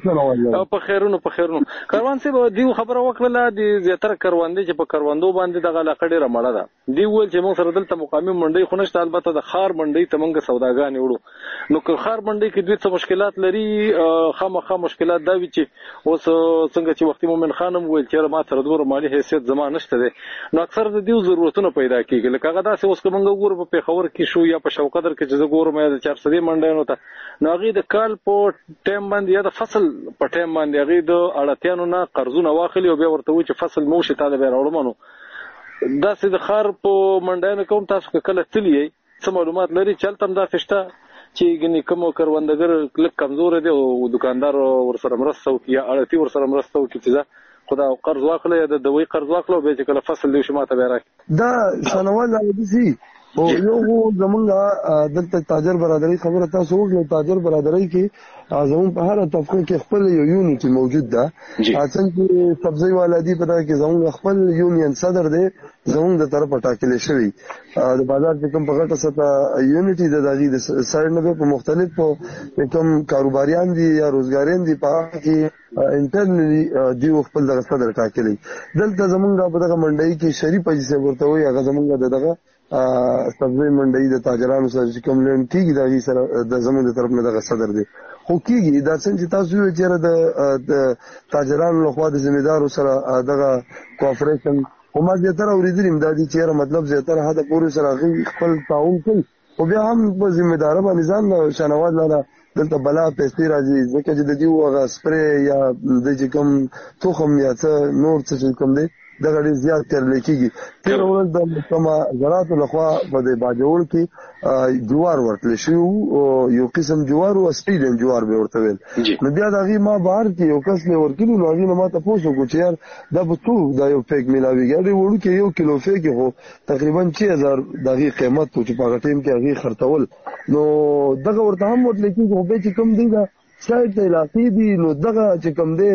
په خیرونو په خیرونو کاروان سره دیو خبره وکړه. د زیاتره کاروان دي چې په کاروندو باندې دغه علاقه ډیره مړه ده. دی ول چې موږ سره دلته مقامي منډي خو نشته. البته د خار منډي ته موږ سوداګان وړو نو که خار منډي کې دوی څه مشکلات لري خامخا مشکلات دا وی چې اوس څنګه چې وختي مومن خانم ویل چې ما سره دوه مالی حیثیت زما نشته دی نو اکثر د دیو ضرورتونه پیدا کیږي. لکه هغه داسې اوس کومنګ وګورو په پیښور کې شو یا په شوقدر کې چې زه ګورم یا د چار سدي منډي نو ته نو هغه د کال په ټیم باندې یا د فصل په ټیم باندې هغه د اړتیانو نه قرضونه واخلي او بیا ورته و چې فصل مو شي تاله به راوړمنو. دا سې د خار په منډانو کوم تاسو کله تلی څه معلومات لري چلته هم دا فشته چې ګنې کوم کروندګر کلک کمزور دی او دکاندار ورسره مرسته وکړي یا اړتي ورسره مرسته وکړي چې خدا قرض واخلي یا د دوی قرض واخلو به چې کله فصل دی شماته به راکړي. دا شنوال راځي او یو زمونږ دلته تاجر برادرۍ خبره تاسو وکړه. تاجر برادرۍ کې زمون په هر طبقه کې خپل یو یونټ موجود ده. څنګه سبزی والا دی پتا کې زمون خپل یونین صدر دی زمون د طرفه ټاکل شوی د بازار کې کوم په غټه سطح یونټي د دغې د سر نه په مختلفو کوم کاروباریان دي یا روزګاریان دي په کې انټرنلی دی خپل د صدر ټاکلی. دلته زمونږ په دغه منډي کې شریف اجازه ورته وي هغه زمونږ دغه سبزی منډي د تاجرانو سره کوم لین کیږي د سره د زمونږ د طرف نه دغه صدر دی خو کیږي دا څنګه تاسو یې چې د تاجرانو لخوا د ځمېدارو سره دغه کوآپریشن او ما زیاتره اوریدل امدادي چیرې مطلب زیاتره هدا پورې سره خپل تعاون کوي او بیا هم په ځمېدار باندې ځان شنواد لاله دلته بلا پیسې راځي ځکه چې د دې وغه سپری یا د چې کوم تخم یا څه نور څه کوم دی دغه ډیر زیات ترل کېږي. تیر ورځ د محکمه زراعت لخوا په د باجوړ کې جوار ورتل شو او یو قسم جوار او سپیډن جوار به ورته ویل نو بیا دغه ما بهر کې یو کس مې ورکړو نو هغه ما ته پوښتنه وکړه چې یار دا به څو دا یو فیک ملاویږي دا وړو کې یو کیلو فیک هو تقریبا چې هزار دغه قیمت او چې په هغه ټیم کې هغه خرڅول نو دغه ورته هم ورته کې خو به چې کم دی دا سایت علاقې دي نو دغه چې کم دی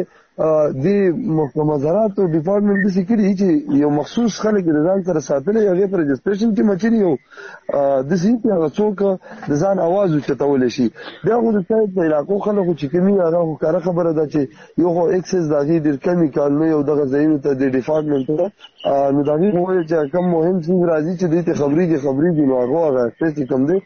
د محکمه زراعت او ډپارټمنټ د سکیورټي چې یو مخصوص خلک د ځان سره ساتل هغه پر رجسټریشن کې مچري یو د سې په هغه څوک د ځان आवाज وچتول شي دا غو د سایت د علاقو خلکو چې کمی هغه کار خبره ده چې یو خو اکسس دغه د کیمیکال نو یو دغه زینو ته د ډپارټمنټ نو دغه وایي چې کوم مهم څه راځي چې د خبري کې خبري دی نو هغه هغه څه کوم دی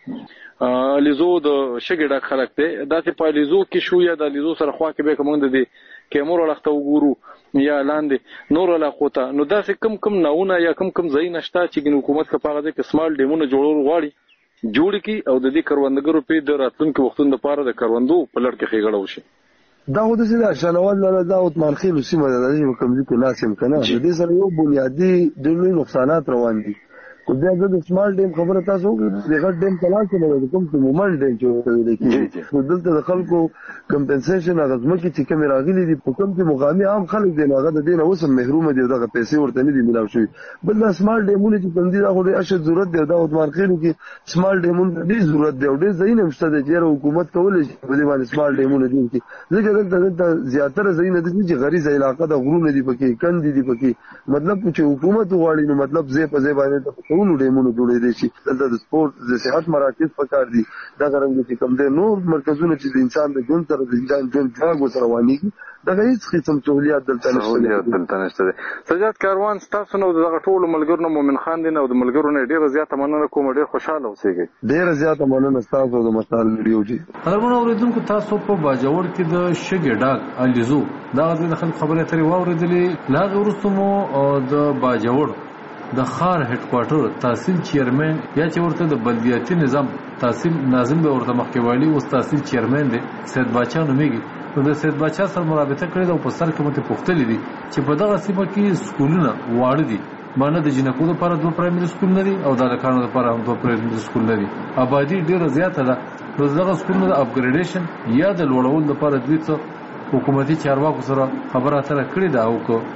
لیزو د شګړه خلک دی دا چې په لیزو کې شو یا د لیزو سره خوا کې به کوم د کیمور لخته وګورو یا لاندې نور لا خوته نو دا څه کم کم ناونه یا کم کم ځای نشته چې حکومت کا پاغه کې سمال ډیمونه جوړول غواړي جوړ کی او د دې کروندګرو په د راتلونکو وختونو لپاره د کروندو په لړ کې خېګړو شي. دا خو د سیده شانوال نه دا عثمان خیل سیمه ده چې کوم ځای کې ناسم کنه د دې سره یو بنیادی د لوی نقصانات روان دي. خو دا د سمال ډیم خبره تاسو د غټ ډیم کلان څه نه کوم څه مومن ډیم جوړ کړی خو دلته د خلکو کمپنسیشن هغه ځمکې چې کوم راغلي دي په کوم چې مقامي عام خلک دي هغه د دې نه اوس محروم دي دغه پیسې ورته نه دي ملاو شوي. بل د سمال ډیمونه چې کوم دي دا خو د اشد ضرورت دی دا عثمان خیل کې سمال ډیمونه ډېر ضرورت دی او ډېر ځای نه مشته دی چې حکومت کولی شي په دې باندې سمال ډیمونه دي کې ځکه دلته دلته زیاتره ځای نه دي چې غریزه علاقه د غرونه دي پکې کندې دي پکې مطلب چې حکومت غواړي نو مطلب ځای په ځای باندې د ټولو ډیمونو جوړې دي شي. دلته د سپورت د صحت مراکز پکار دي دا څنګه چې کوم دي نور مرکزونه چې د انسان د ژوند سره د انسان ژوند ځای سره وانيږي دا هیڅ قسم سہولیات دلته نشته. سجاد کاروان تاسو نو دغه ټول ملګرو نه مومن خان دي نو د ملګرو نه ډیره زیاته مننه کوم ډیر خوشاله اوسئ. ډیره زیاته مننه تاسو د مثال ویډیو جی. هرمن اوریدونکو تاسو په باجوړ کې د شګې ډاګ الیزو دا د خلک خبره ترې واوریدلې لا ورستو مو د باجوړ د خار هډ کوارټر تحصیل چیرمن یا چې ورته د بلدیاتي نظام تحصیل ناظم به ورته مخکېوالي اوس تحصیل چیرمن دی سید باچا نومېږي نو د سید باچا سره مرابطه کړې ده او په سر کې مته پوښتلې دي چې په دغه سیمه کې سکولونه واړه دي مانه د جنکو لپاره دوه پرایمري سکول نه دي او د هلکانو لپاره هم دوه پرایمري سکول نه دي آبادي ډېره زیاته ده نو دغه سکولونه د اپګریډیشن یا د لوړولو لپاره دوی څه حکومتي چارواکو سره خبره اتره کړې ده او که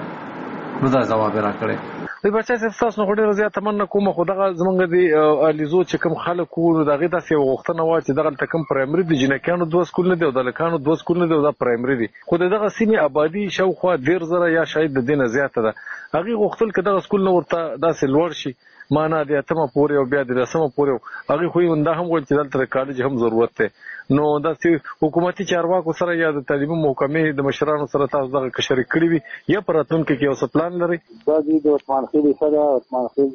څنګه نو دا ځواب یې راکړی. د بچا چې تاسو نو ډېر زیات تمنا کوم خو دغه زمونږ دی الیزو چې کوم خلک وو دغه تاسو غوښتنه و چې دغه تکم پرایمري د جنکانو دوه سکول نه دی او د لکانو دوه سکول نه دی او دا پرایمري دی خو دغه سیمه آبادی شاوخوا ډېر زره یا شاید د دینه زیاته ده هغه غوښتل ک دغه سکول نه ورته داسې لوړ شي معنا د اتمه پورې او بیا د رسمه پورې هغه خو یې دا هم ول چې دلته کالج هم ضرورت دی نو دا چې حکومتي چارواکو سره یا د تعلیمي محکمې د مشرانو سره تاسو دغه شریک کړی وي یا پراتونکو کې اوس پلان لري. دا د عثمان خیل سره عثمان خیل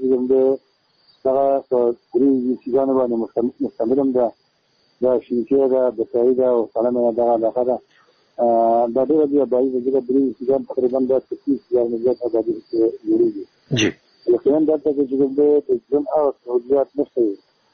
چې دغه درې سیزان باندې مستمرم ده دا شینکې ده د سعیده او سلامه ده دغه ده دا ډېر دی بای د درې سیزان تقریبا د پچیس هزار ملت آبادی جوړیږي. جی لکه دا چې د ژوند او سہولیات نشته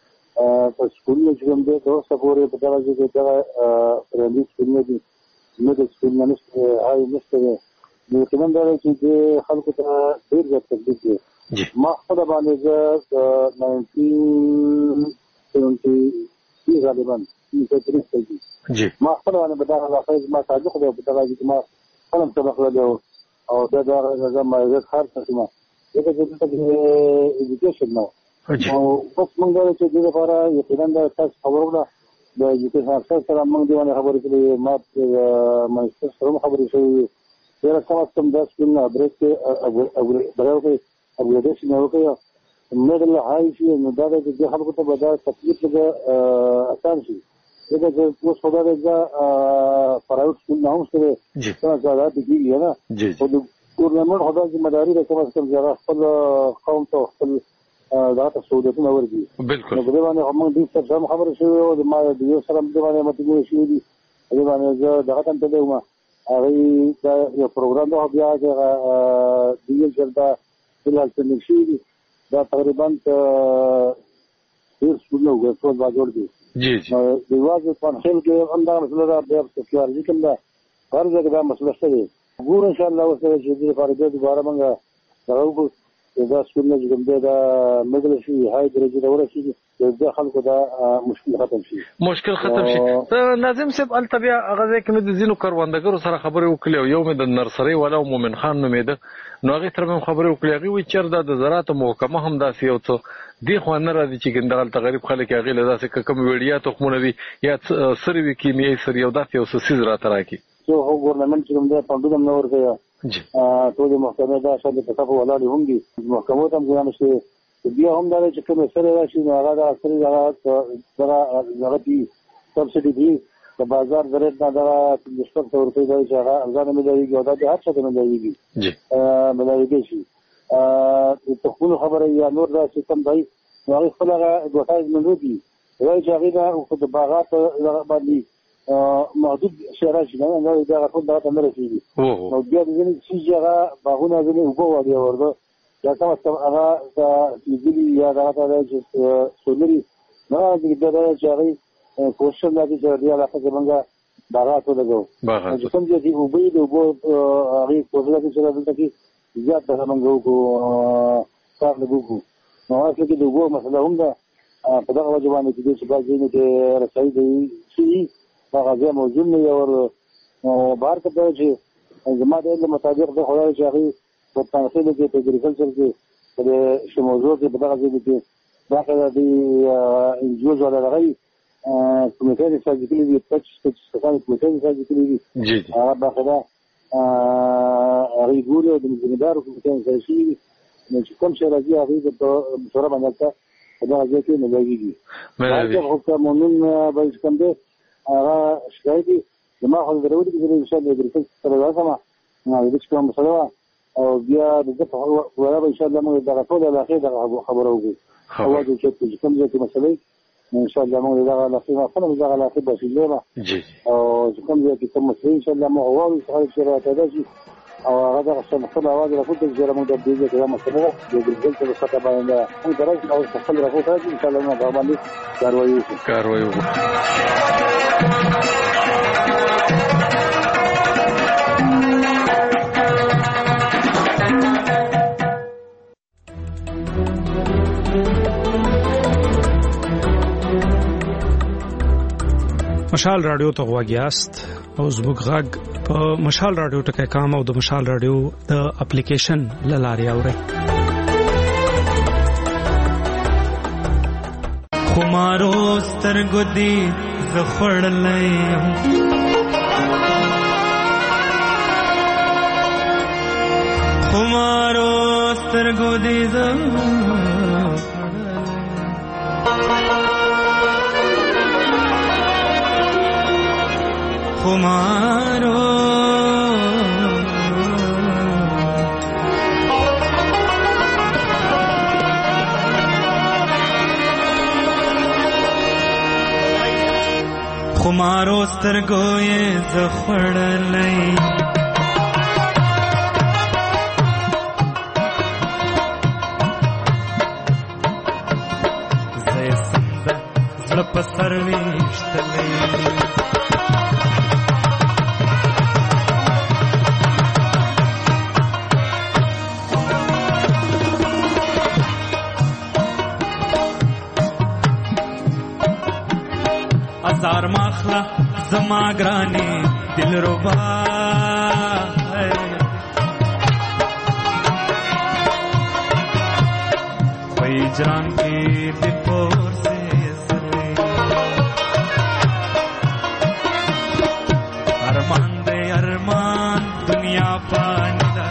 په سکولونو چې کوم دی تر اوسه پورې په دغه ځای کې دغه پرایمري سکولونه دي میډل سکولونه نشته هاي نشته دی نو کوم دا چې د خلکو ته ډېر زیات تکلیف دی. ما خپل باندې د ناینټین سیونټي غالبا جی ما خپل باندې په دغه علاقه ما صادق دی په دغه کې ما قلم سبق لري او دا دغه زما عزت خارج شوم دغه چې ایجوکیشن نو او اوس موږ چې د لپاره یقینا د تاسو خبرونه د ایجوکیشن افسر سره موږ دیوانه خبرې کړې ما ماستر سره خبرې شوې ډېر څه کم د سکول بریک برابر اپګریډیشن وکړو میډل هاي شي نو دا د خلکو ته به دا تکلیف لږ اسان شي دا چې اوس په دا د پرایوټ سکول نه هم سره څنګه دا دیږي نه او د ګورنمنت هدا چې مداري د کوم څه ځای خپل قوم ته خپل دا ته سہولتونه ورکړي. بالکل نو په دې باندې موږ دې څه خبره شوې او د ما د یو سره په باندې متګو شوې دي په دې باندې زه دغه ته ته ما هغه دا یو پروګرام دا بیا د دیل چلتا فلحال څنګه شي دا تقریبا ډېر څونه وګورئ باجوړ دي. جی جی د واځ په خپل کې هم دا مسله دا بیا څه کار دي کوم دا هر ځای دا مسله شته دي ګور ان شاء الله اوسه چې دې لپاره د دوباره موږ راوګو دا سکولونه چې کوم دی دا میډل شي هاي درجه دا ورسېږي د خلکو دا مشکل ختم شي مشکل ختم شي. ناظم صاحب التبیا هغه کې مې د ځینو کاروندګرو سره خبرې وکړې یو مې د نرسري والا مومن خان نومېده نو هغه تر مې خبرې وکړې هغه وی چر د زراعت محکمه هم داسې یو څه دی خو نه راځي چې ګندغل تغریب خلک هغه له داسې کوم ویډیا تخمونه دي یا سروي کیمیاوي سر یو داسې یو څه سیز راته راکړي چې هو ګورنمنت چې کوم دی پاندو هم نه ورته جی ټول محکمه دا شاید په تاسو ولاړ هم دي محکمه ته ګرام شي بیا هم دا چې کوم سره راشي نو هغه د اثر هغه هغه دي سبسيډي دي د بازار درېټ نه دا نسبت تور په دی چې هغه ځان مې دی او دا د هر څه نه دی جی ا ملایږي شي ا ته خپل خبره یا نور دا چې کوم دی هغه خپل هغه اډورټایزمنټ وکړي وایي چې هغه د باغات باندې محدود شهرا شي نه نو دا خپل دا تمر شي نو بیا د دې چې هغه باغونه د اوبو وادي ورده یا تاسو هغه د دې یا دا چې سولري نه د دې چې هغه کوشش نه دي چې د علاقه څنګه باغات ولګو چې کوم چې اوبه د اوبو هغه کوزله کې چې دلته کې زیات د منګو کو کار لګو نو اصل کې د اوبو مسله هم ده په دغه وجه باندې چې چې باندې کې رسایي دی چې هغه ځای موجود نه یو بار کته چې زما د مطابق د خدای چې هغه په تنظیم کې په اګریکلچر کې په شموزو کې په دغه ځای کې داخله دی انجوز ولا غي کمیټه د ساجکلی دی پچ پچ څنګه کمیټه د ساجکلی دی جی جی هغه داخله ریګوري د مزیدار کمیټه ساجکلی نو چې کوم شي راځي هغه د مشوره باندې دا ځکه چې نه لګيږي مې حکومتونو باندې کوم دي هغه شایدي زما خو ضروري دي چې ان شاء الله د ریسرچ سره راځم نو د څه کوم مسله او بیا د څه ولا ان شاء الله موږ دغه ټول الاخیر دغه خبره وکړو او د چې کوم ځای کې مسله ان شاء الله موږ دغه الاخیر ما خپل دغه الاخیر بشي جوړه جی او کوم ځای کې کوم مسله ان شاء الله موږ اول څه راځي راځي او هغه څه خپل اواز راځي چې موږ د دې کې مسله د ریسرچ سره څه باندې موږ درځو او خپل راځي ان شاء الله موږ باندې کاروایی وکړو کاروایی وکړو مشال رادیو ته غواګیاست او زموږ غږ په مشال رادیو ټکي کام او د مشال رادیو د اپلیکیشن لاري اوري خمارو سترګو دی زخړلې خمارو سترګو دی خمارو خمارو سترګو یې زخړلې زې سند زړه په سر وشتلې ازار ماخلا زما گرانی دل ربا وی جان کی بپور سے سرے ارمان دے ارمان دنیا پانی دا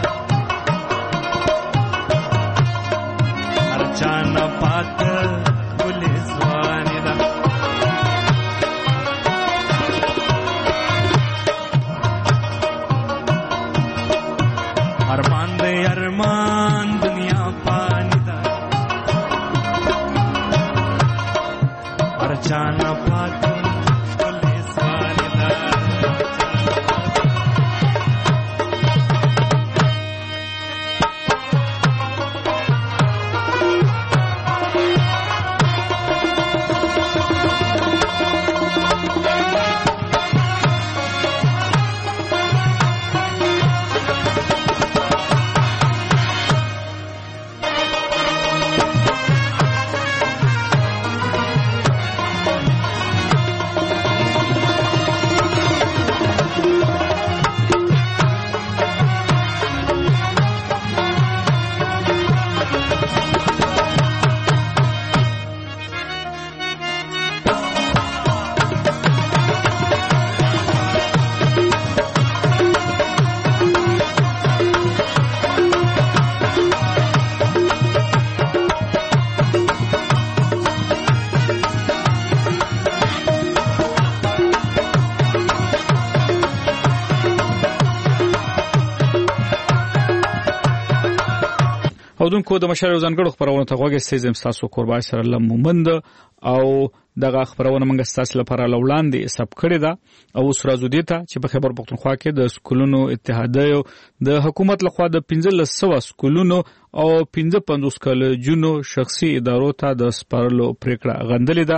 ارچانا پات پولیس وانی دا ارمان دے ارمان دنیا پانی دا ارچانا پات پولیس وانی دا اودونکو د مشال ځانګړو خبرونه ته غوږی سیزم تاسو قربای سره لمومند او دغه خبرونه موږ تاسو لپاره لوړاندې حساب کړی دا او سرازو دیتا چې په خبر پختونخوا کې د سکولونو اتحادیه د حکومت لخوا د پنځه سوه سکولونو او پنځه پنځوس کالجونو شخصي ادارو ته د سپارلو پریکړه غندلې ده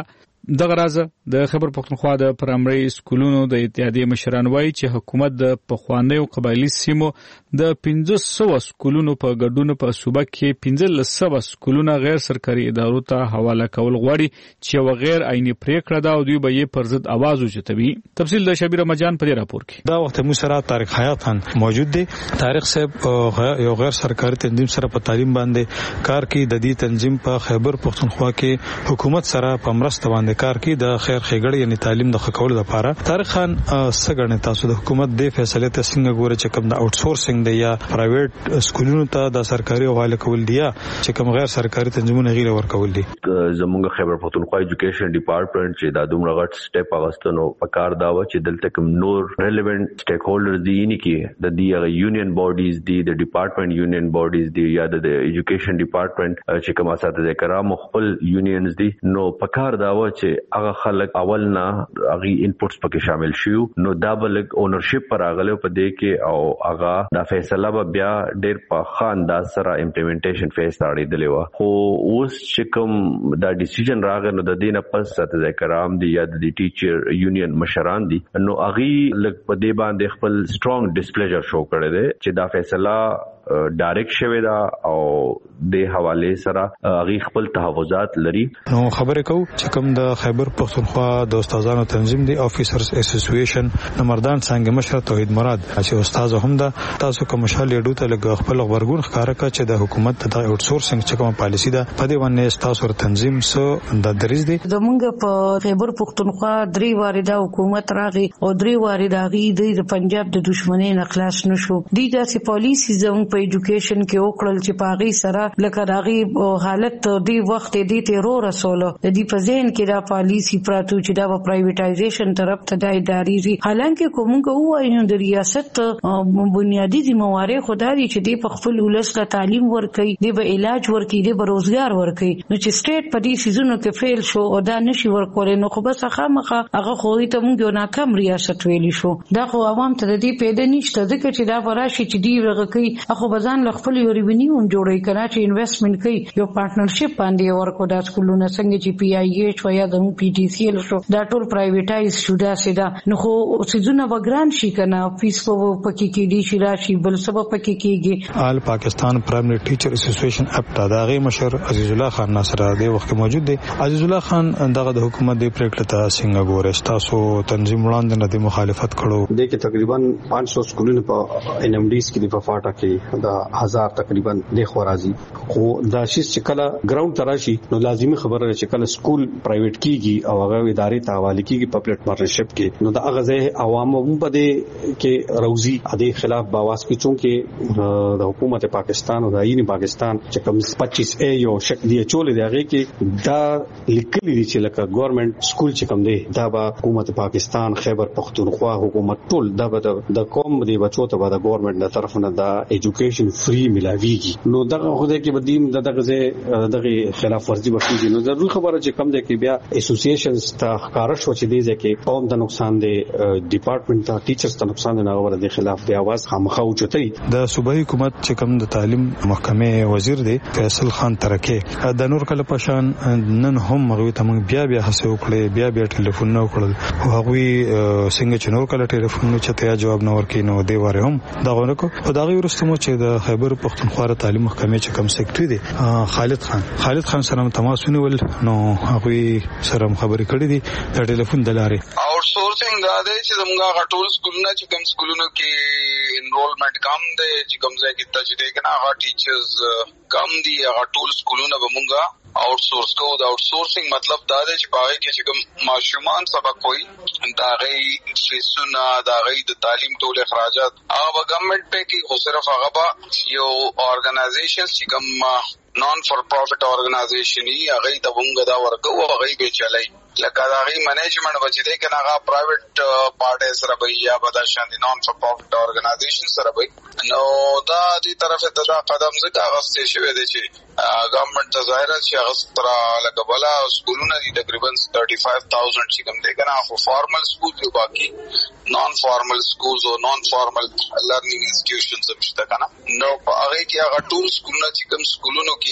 دغه راز د خیبر پختونخوا د پرایمري سکولونو د اتحادیې مشران وایي چې حکومت د پخوانیو قبایلی سیمو د پنځه سوه سکولونو په ګډون په صوبه کې پنځلس سوه سکولونه غیر سرکاري ادارو ته حواله کول غواړي چې یو غیر عیني پریکړه ده او دوی به یې پر ضد आवाज اوچتوي. تفصیل د شبیر مجان په دې راپور کې. دا وخت مو سره طارق حیات خان موجود دی. طارق صاحب یو غیر سرکاري تنظیم سره په تعلیم باندې کار کوي. د دې تنظیم په خیبر پختونخوا کې حکومت سره په مرسته باندې کار کوي د خیر ښېګړې یعنی تعلیم د ښه کولو لپاره. طارق خان څنګه تاسو د حکومت د فیصله ته څنګه ګورئ چې کوم د اوټ سورسینګ دی یا پرایویټ سکولونو ته د سرکاري حواله کول دی یا چې کوم غیر سرکاري تنظیمونه غیله ورکول دي؟ زموږ خیبر پختونخوا ایجوکیشن ډپارټمنټ چې د دومره غټ سټیپ اغستنو په کار دا و چې دلته کوم نور ریلیونټ سټیک هولډرز دي نه کې د دې یونین باډیز دي د ډپارټمنټ یونین باډیز دي یا د ایجوکیشن ډپارټمنټ چې کوم اساتذه کرام خپل یونینز دي نو په کار دا و چې هغه خلک اول نه هغه انپوټس پکې شامل شي نو دا بل اونرشپ پر اغله په دې کې او هغه دا فیصله به بیا ډېر په خان دا سره امپلیمنټیشن فیس ته اړېدلې و خو اوس چې کوم دا ډیسیژن راغی نو د دې نه پس اساتذه کرام دي یا د ټیچر یونین مشران دي نو هغه لږ په دې باندې خپل سترونګ ډیسپلیجر شو کړی دی چې دا فیصله ډایرکټ شوی دا او د حواله سره هغه خپل تحفظات لري. نو خبره کو چې کوم د خیبر پختونخوا د استادانو تنظیم دی افیسرز اسوسییشن نمردان څنګه مشر توحید مراد چې استاد هم دا تاسو کوم مشال لیډو ته لګ خپل خبرګون ښکارا کړ چې د حکومت د اوټ سورسینګ چې کوم پالیسی ده په دې باندې تاسو تنظیم سو د دریز دی. زمونږ په خیبر پختونخوا درې وارده حکومت راغی او درې وارده غي د پنجاب د دشمنۍ نه خلاص نشو. دي داسې پالیسی زموږ په ایجوکیشن کې وکړل چې پاغي سره لکه راغي حالت دی وخت دی تیرور رسول د دې په ذهن کې دا پالیسی پراتو چې دا پرایویټایزیشن طرف ته د ادارې حالانکه کومه وایو د ریاست بنیادی ذمہواری خدای چې دی په خپل ولس ته تعلیم ورکړي دی به علاج ورکړي دی به روزګار ورکړي نو چې سټیټ په دې سيزونو کې فیل شو او دا نشي ورکول نو خو بس خامخه هغه خو ته موږ ناکام ریاست ویلی شو. دا خو عوام ته د دې پیدا نشته ځکه چې دا وراشي چې دی ورغکې اخو بزان خپل یو ریونیو جوړی کړه چې انویسټمنټ کوي یو پارټنرشپ باندې ورکو دا سکولونه څنګه چې پی آی ایچ او یا د پی ټی سی ال شو دا ټول پرایویټایز شو دا سیدا نو خو سيزونه وګران شي کنه فیس په پکې کې دي شي راشي بل سبب پکې کېږي. آل پاکستان پرایمری ټیچر اسوسییشن اپټا دا غي مشر عزیز الله خان ناصر دی وخت موجود دی. عزیز الله خان دغه د حکومت د پریکړه ته څنګه ګورئ تاسو تنظیم وړاندې نه د مخالفت کړو د کې تقریبا پانچ سو سکولونه په ان ایم ډیز کې د فاټا کې دا هزار تقریبا د خورازي خو دا شي چې کله ګراوند تراشي نو لازمي خبره چې کله سکول پرایویټ کیږي او هغه ادارې ته حواله کیږي پبلک پارټنرشپ کې نو دا غزه عوام هم په دې کې روزي د خلاف باواز کې چونکه د حکومت پاکستان او د عین پاکستان چې کوم پچیس اے یو شک دی چولې دی هغه کې دا لیکلي دي چې لکه ګورنمنت سکول چې کوم دی دا به حکومت پاکستان خیبر پختونخوا حکومت ټول دا به د قوم دی بچو ته به د ګورنمنت د طرف نه دا ایجوکیشن فری ملاویږي نو دغه خوده کې بدیم دغه دغه خلاف ورزي وکړي نو ضروري خبره چې کم ده کې بیا اسوسییشنز ته خارش و چې دی ځکه قوم ته نقصان دی ډپارټمنټ ته ټیچرز ته نقصان نه غوړي د خلاف دی आवाज خامخا اوچتي. د صوبایي حکومت چې کوم د تعلیم محکمې وزیر دی فیصل خان ترکه د نور کله پشان نن هم هغه ته موږ بیا بیا هڅه وکړې بیا بیا ټلیفون نه وکړل او هغه څنګه چې نور کله ټلیفون نه چته جواب نه ورکې نو دی واره هم دا غوښنه کو په دغه ورستمو چې د خیبر پختونخوا تعلیم محکمې چې کوم سیکریټری دی خالد خان خالد خان سره تماس ونیول نو هغه سره خبرې کړې دي د ټلیفون د لارې اوټ سورسینګ دا دی چې زموږ غټول سکولونه چې کوم سکولونو کې انرولمنٹ کم دی چې کوم ځای کې تاسو دې کنه هغه ټیچرز کم دي هغه ټول سکولونه به مونږه آؤٹ سورس کو دا آؤٹ سورسنگ مطلب دا دی چې باغې کې چې کوم ماشومان سبق کوي دا غي فیسونه دا غي د تعلیم ټول اخراجات هغه ګورنمنت په کې خو صرف هغه با یو اورګنایزیشن چې کوم نان فور پروفټ اورګنایزیشن ای هغه ته مونږ دا ورکو هغه به چلای لکه دا غي منیجمنت بچی دی کنه هغه پرایویټ پارټي سره به یا بداشان دي نان فور پروفټ اورګنایزیشن سره به نو دا دې طرفه ته دا قدم زګه غوښته شوی دی چې ګورنمنت ته ظاهر چې هغه سترا لکه بلا سکولونه دي تقریبا thirty-five thousand چې کوم دی کنه خو فارمل سکول دی باقي نان فارمل سکولز او نان فارمل لرنینګ انسټیټیوشنز هم شته کنه نو هغه کې هغه ټول سکولونه چې کوم سکولونو کې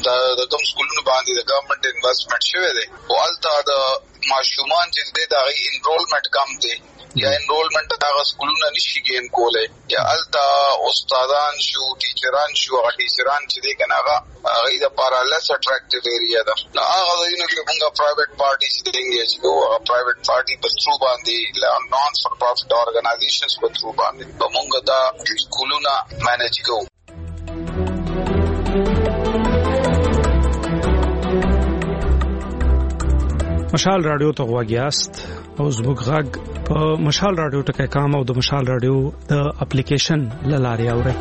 د کوم سکولونو باندې د ګورنمنت انویسټمنٹ شوی دی او الته د ماشومان چې د هغه انرولمنٹ کم دی یا انرولمنٹ هغه سکولونه نشي ګین کولای یا التا استادان شو ټیچران شو هغه ټیچران چې دی کنه هغه هغه د پارا لیس اټریکټیو ایریا ده نو هغه د یو کې موږ پرایویټ پارټیز دی انګیج کوو هغه پرایویټ پارټي په ثرو باندې نان فور پروفټ اورګنایزیشنز په ثرو باندې موږ دا سکولونه مینیج کوو. مشال رادیو ته غواګیاست او زموږ غږ په مشال رادیو ټکای کام او د مشال رادیو د اپلیکیشن لاري اوري.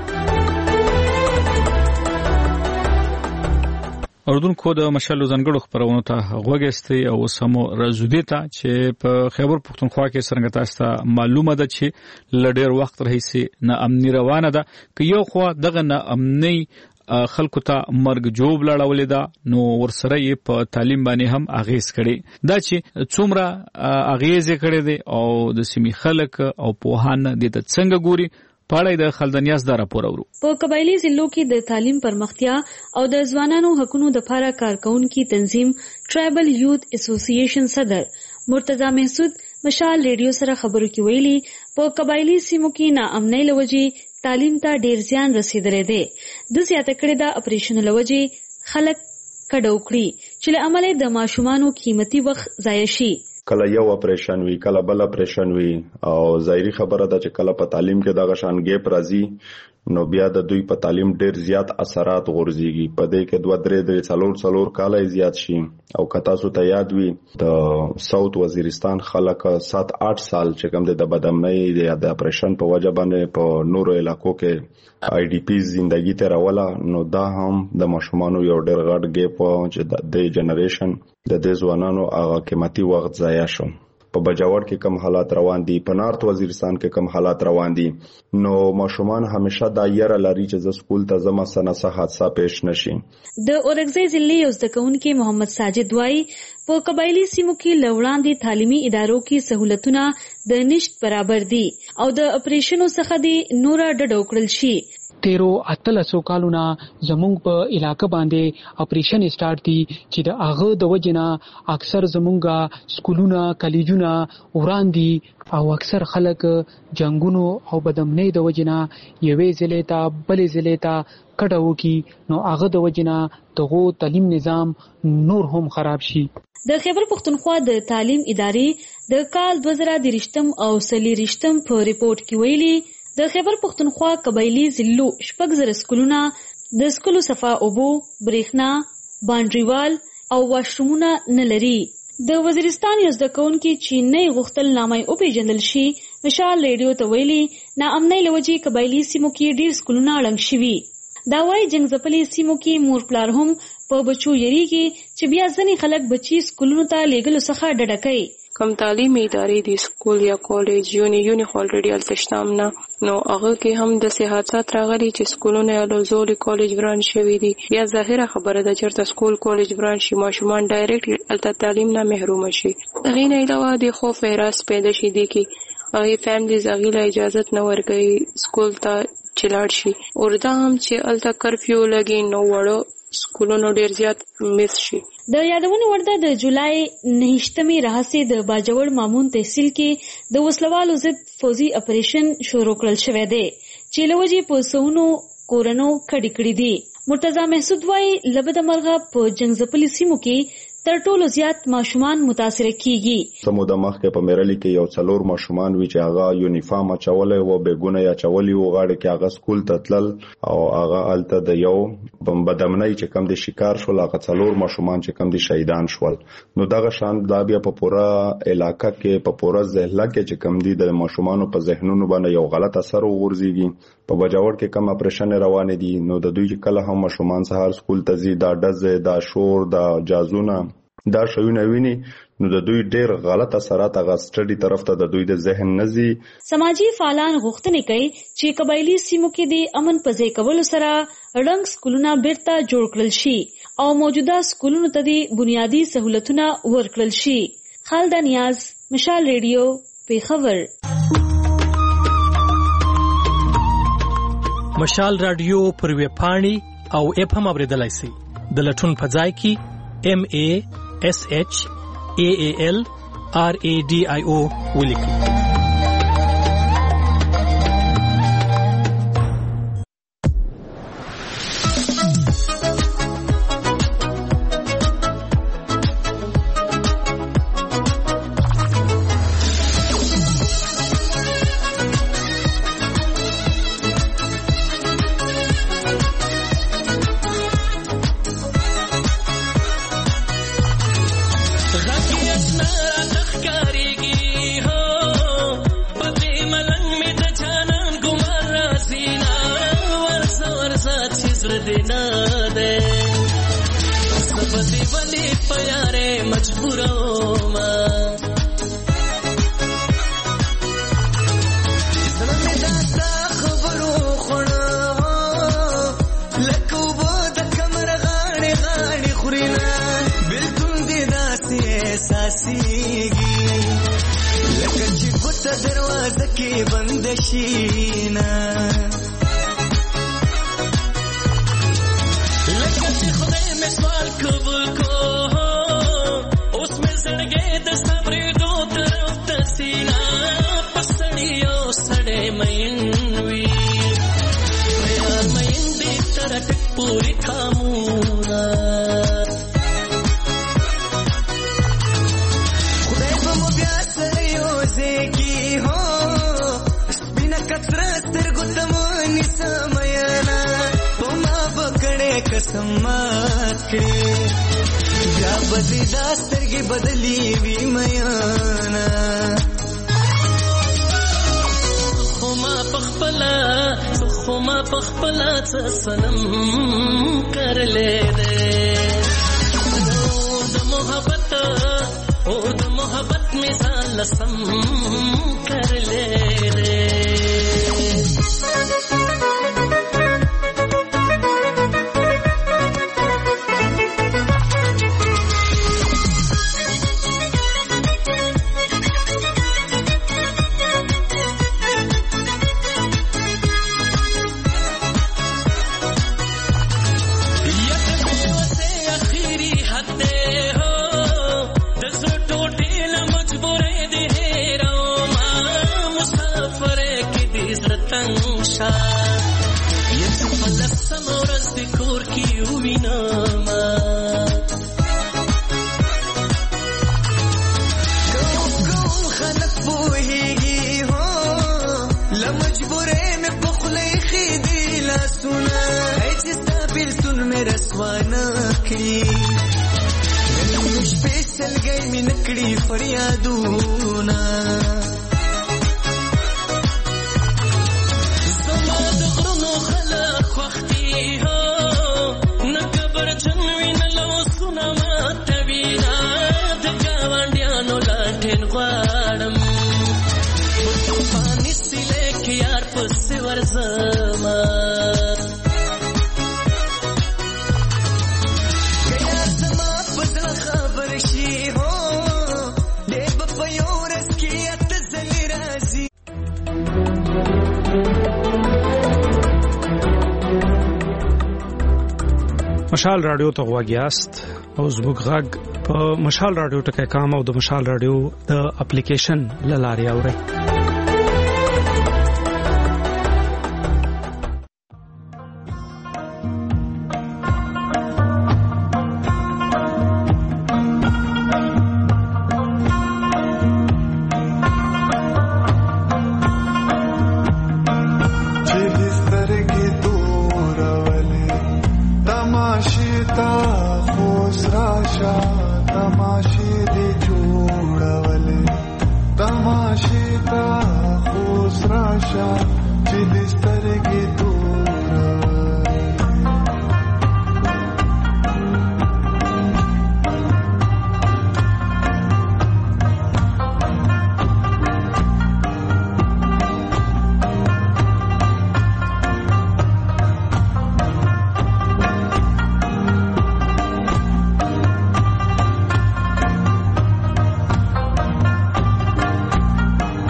اردوونکو د مشال ځنګړو خبرونه ته غواګیستي او سمو رزودي ته چې په خیبر پختونخوا کې څنګه تاسو ته معلومه ده چې لډیر وخت رهیسي نه امني روانه ده که یو خو دغه نه امني خلکو ته مرګ جوړ لړولې ده نو ورسره یې په تعلیم باندې هم اغیز کړي دا چې څومره اغیز کړي دي او د سیمې خلک او پوهان د څنګه ګوري پاړې د خلدنیاس دا راپور اورو. په قبایلی ضلعو کې د تعلیم پرمختیا او د ځوانانو حقوقو د لپاره کارکونکو تنظیم ټرایبل یوث اسوسییشن صدر مرتضی محسود مشال ریډیو سره خبرو کې ویلي په قبایلی سیمو کې ناامنۍ لوجې تعلیم ته ډیر زیان رسیدلې ده د زیاته کړې د اپریشن لوجې خلک کډو کړی چې له عمله د ماشومانو قیمتي وخت ضایع شي. کله یو اپریشن وی کله بل اپریشن وی او ظاهري خبره ده چې کله په تعلیم کې دا غشان ګیپ راځي نو بیا د دوی په تعلیم ډیر زیات اثرات غورځيږي په دې کې دوه درې درې څلور څلور کاله زیات شي او کتا سو ته یاد وي د ساوث وزیرستان خلک سات آټ سال چې کوم د بدامنۍ د اپریشن په وجه باندې په نورو علاقو کې آی ډی پی زندگی ته راولا نو دا هم د ماشومانو یو ډیر غټ ګیپ چې د جنریشن د دې ځوانانو هغه قیمتي وخت ضایع شو. په بجاور کې کم حالات روان دي په نارت وزیرستان کې کم حالات روان دي نو ماشومان همیشه دا یره لري چې ز سکول ته زما سنه صح حادثه پیش نشي. د اورګزای ضلع یو ځکهونکو محمد ساجد وای په قبایلی سیمو کې لوړاندې تعلیمي ادارو کې سہولتونه د نشټ برابر دي او د اپریشنو څخه دي نور ډډ وکړل شي. تیرو اتلسو کالونه زمونږ په علاقه باندې اپریشن سٹارټ دي چې د هغه د وجنه اکثر زمونږه سکولونه کالجونه وړاندې او اکثر خلک جنگونو او بدامنۍ د وجنه یوې ضلع ته بلې ضلع ته کډو کی نو هغه د وجنه دغه تعلیم نظام نور هم خراب شي. د خیبر پختونخوا د تعلیم ادارې د کال دوه زره درشتم او سلیریشتم په ریپورت کې ویلي د خیبر پختونخوا قبایلی ضلعو شپږ زره سکولونه د سکولو صفا اوبو برېښنا باندریوال او واشرومونه نه لري. د وزیرستان یو ځکهونکو چې نه غوښتل نامه او پیژندل شي مشال ریډیو ته ویلي ناامنۍ لوجې قبایلی سیمو کې ډیر سکولونه ړنګ شوي. دا وايي جنگ ځپلي سیمو کې مور پلار هم په بچو یریږي چې بیا ځنې خلک بچي سکولونو ته لیږلو څخه ډډه کوي. کم تعلیمي ادارې دي سکول یا کالج یونی یونی الریډي التشتام نه نو هغه کې هم د صحت راغلي چې سکولونه یا لوزول کالج برانچ شوی دي یا ظاهره خبره ده چې سکول کالج برانچ شي ماشومان ډایرکټ الته تعلیم نه محروم شي. دغه نه علاوه د خوف احساس پیدا شي دي کې هغه فیملیز هغه له اجازه نه ورګي سکول ته چلاړ شي ورته هم چې الته کرفیو لګي نو وړو سکولونو ډیر زیات مس شي. د یادونې ورده د جولای نهشتمې راهیسې د باجوړ مامون تحصیل کې د وسلوالو ضد فوزي اپریشن شروع کړل شوی دی چې لوجې په سونو کورونو کډې کړې دي. مرتضی محسود وایي لبد مرغه په جنگ ځپلي سیمو کې تر ټولو زیات ماشومان متاثر کیږي. سمو د مخ کې په میرلی کې یو څلور ماشومان وی چې هغه یونیفارم چولې و بیګونه یا چولې و غاړه کې هغه سکول ته تلل او هغه الته د یو بمبدمنۍ چې کم دي شکار شول هغه څلور ماشومان چې کم دي شهیدان شول. نو دغه شان دا بیا په پورا علاقې کې په پورا ضلع کې چې کم دي د ماشومانو په ذهنونو باندې یو غلط اثر وغورځيږي. په بجاور کې کم اپریشن روان دي نو د دوی کله هم ماشومان سهار سکول ته ځي دا ډزه دا شور دا جازونه دا شوونه ویني نو د دوی ډېر غلط اثرات هغه سټډي طرف ته د دوی د ذهن نزي. سماجی فعالان غوښتنه کوي چې قبایلی سیمو کې د امن پځې کول سره رنګ سکولونه بیرته جوړ کړل شي او موجوده سکولونو ته د بنیادی سہولتونه ورکړل شي. خالد نیاز مشال ریډیو پیښور. مشال رادیو پر ویب پاڼې او اپ هم اوریدلای شئ. د لټون په ځای کې M A S H A A L R A D I O ولیکئ. مشال رادیو ته غواګیاست او زموږ غږ په مشال رادیو ټکی کام او د مشال رادیو د اپلیکیشن لاري اوري.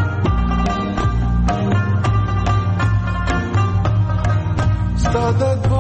Start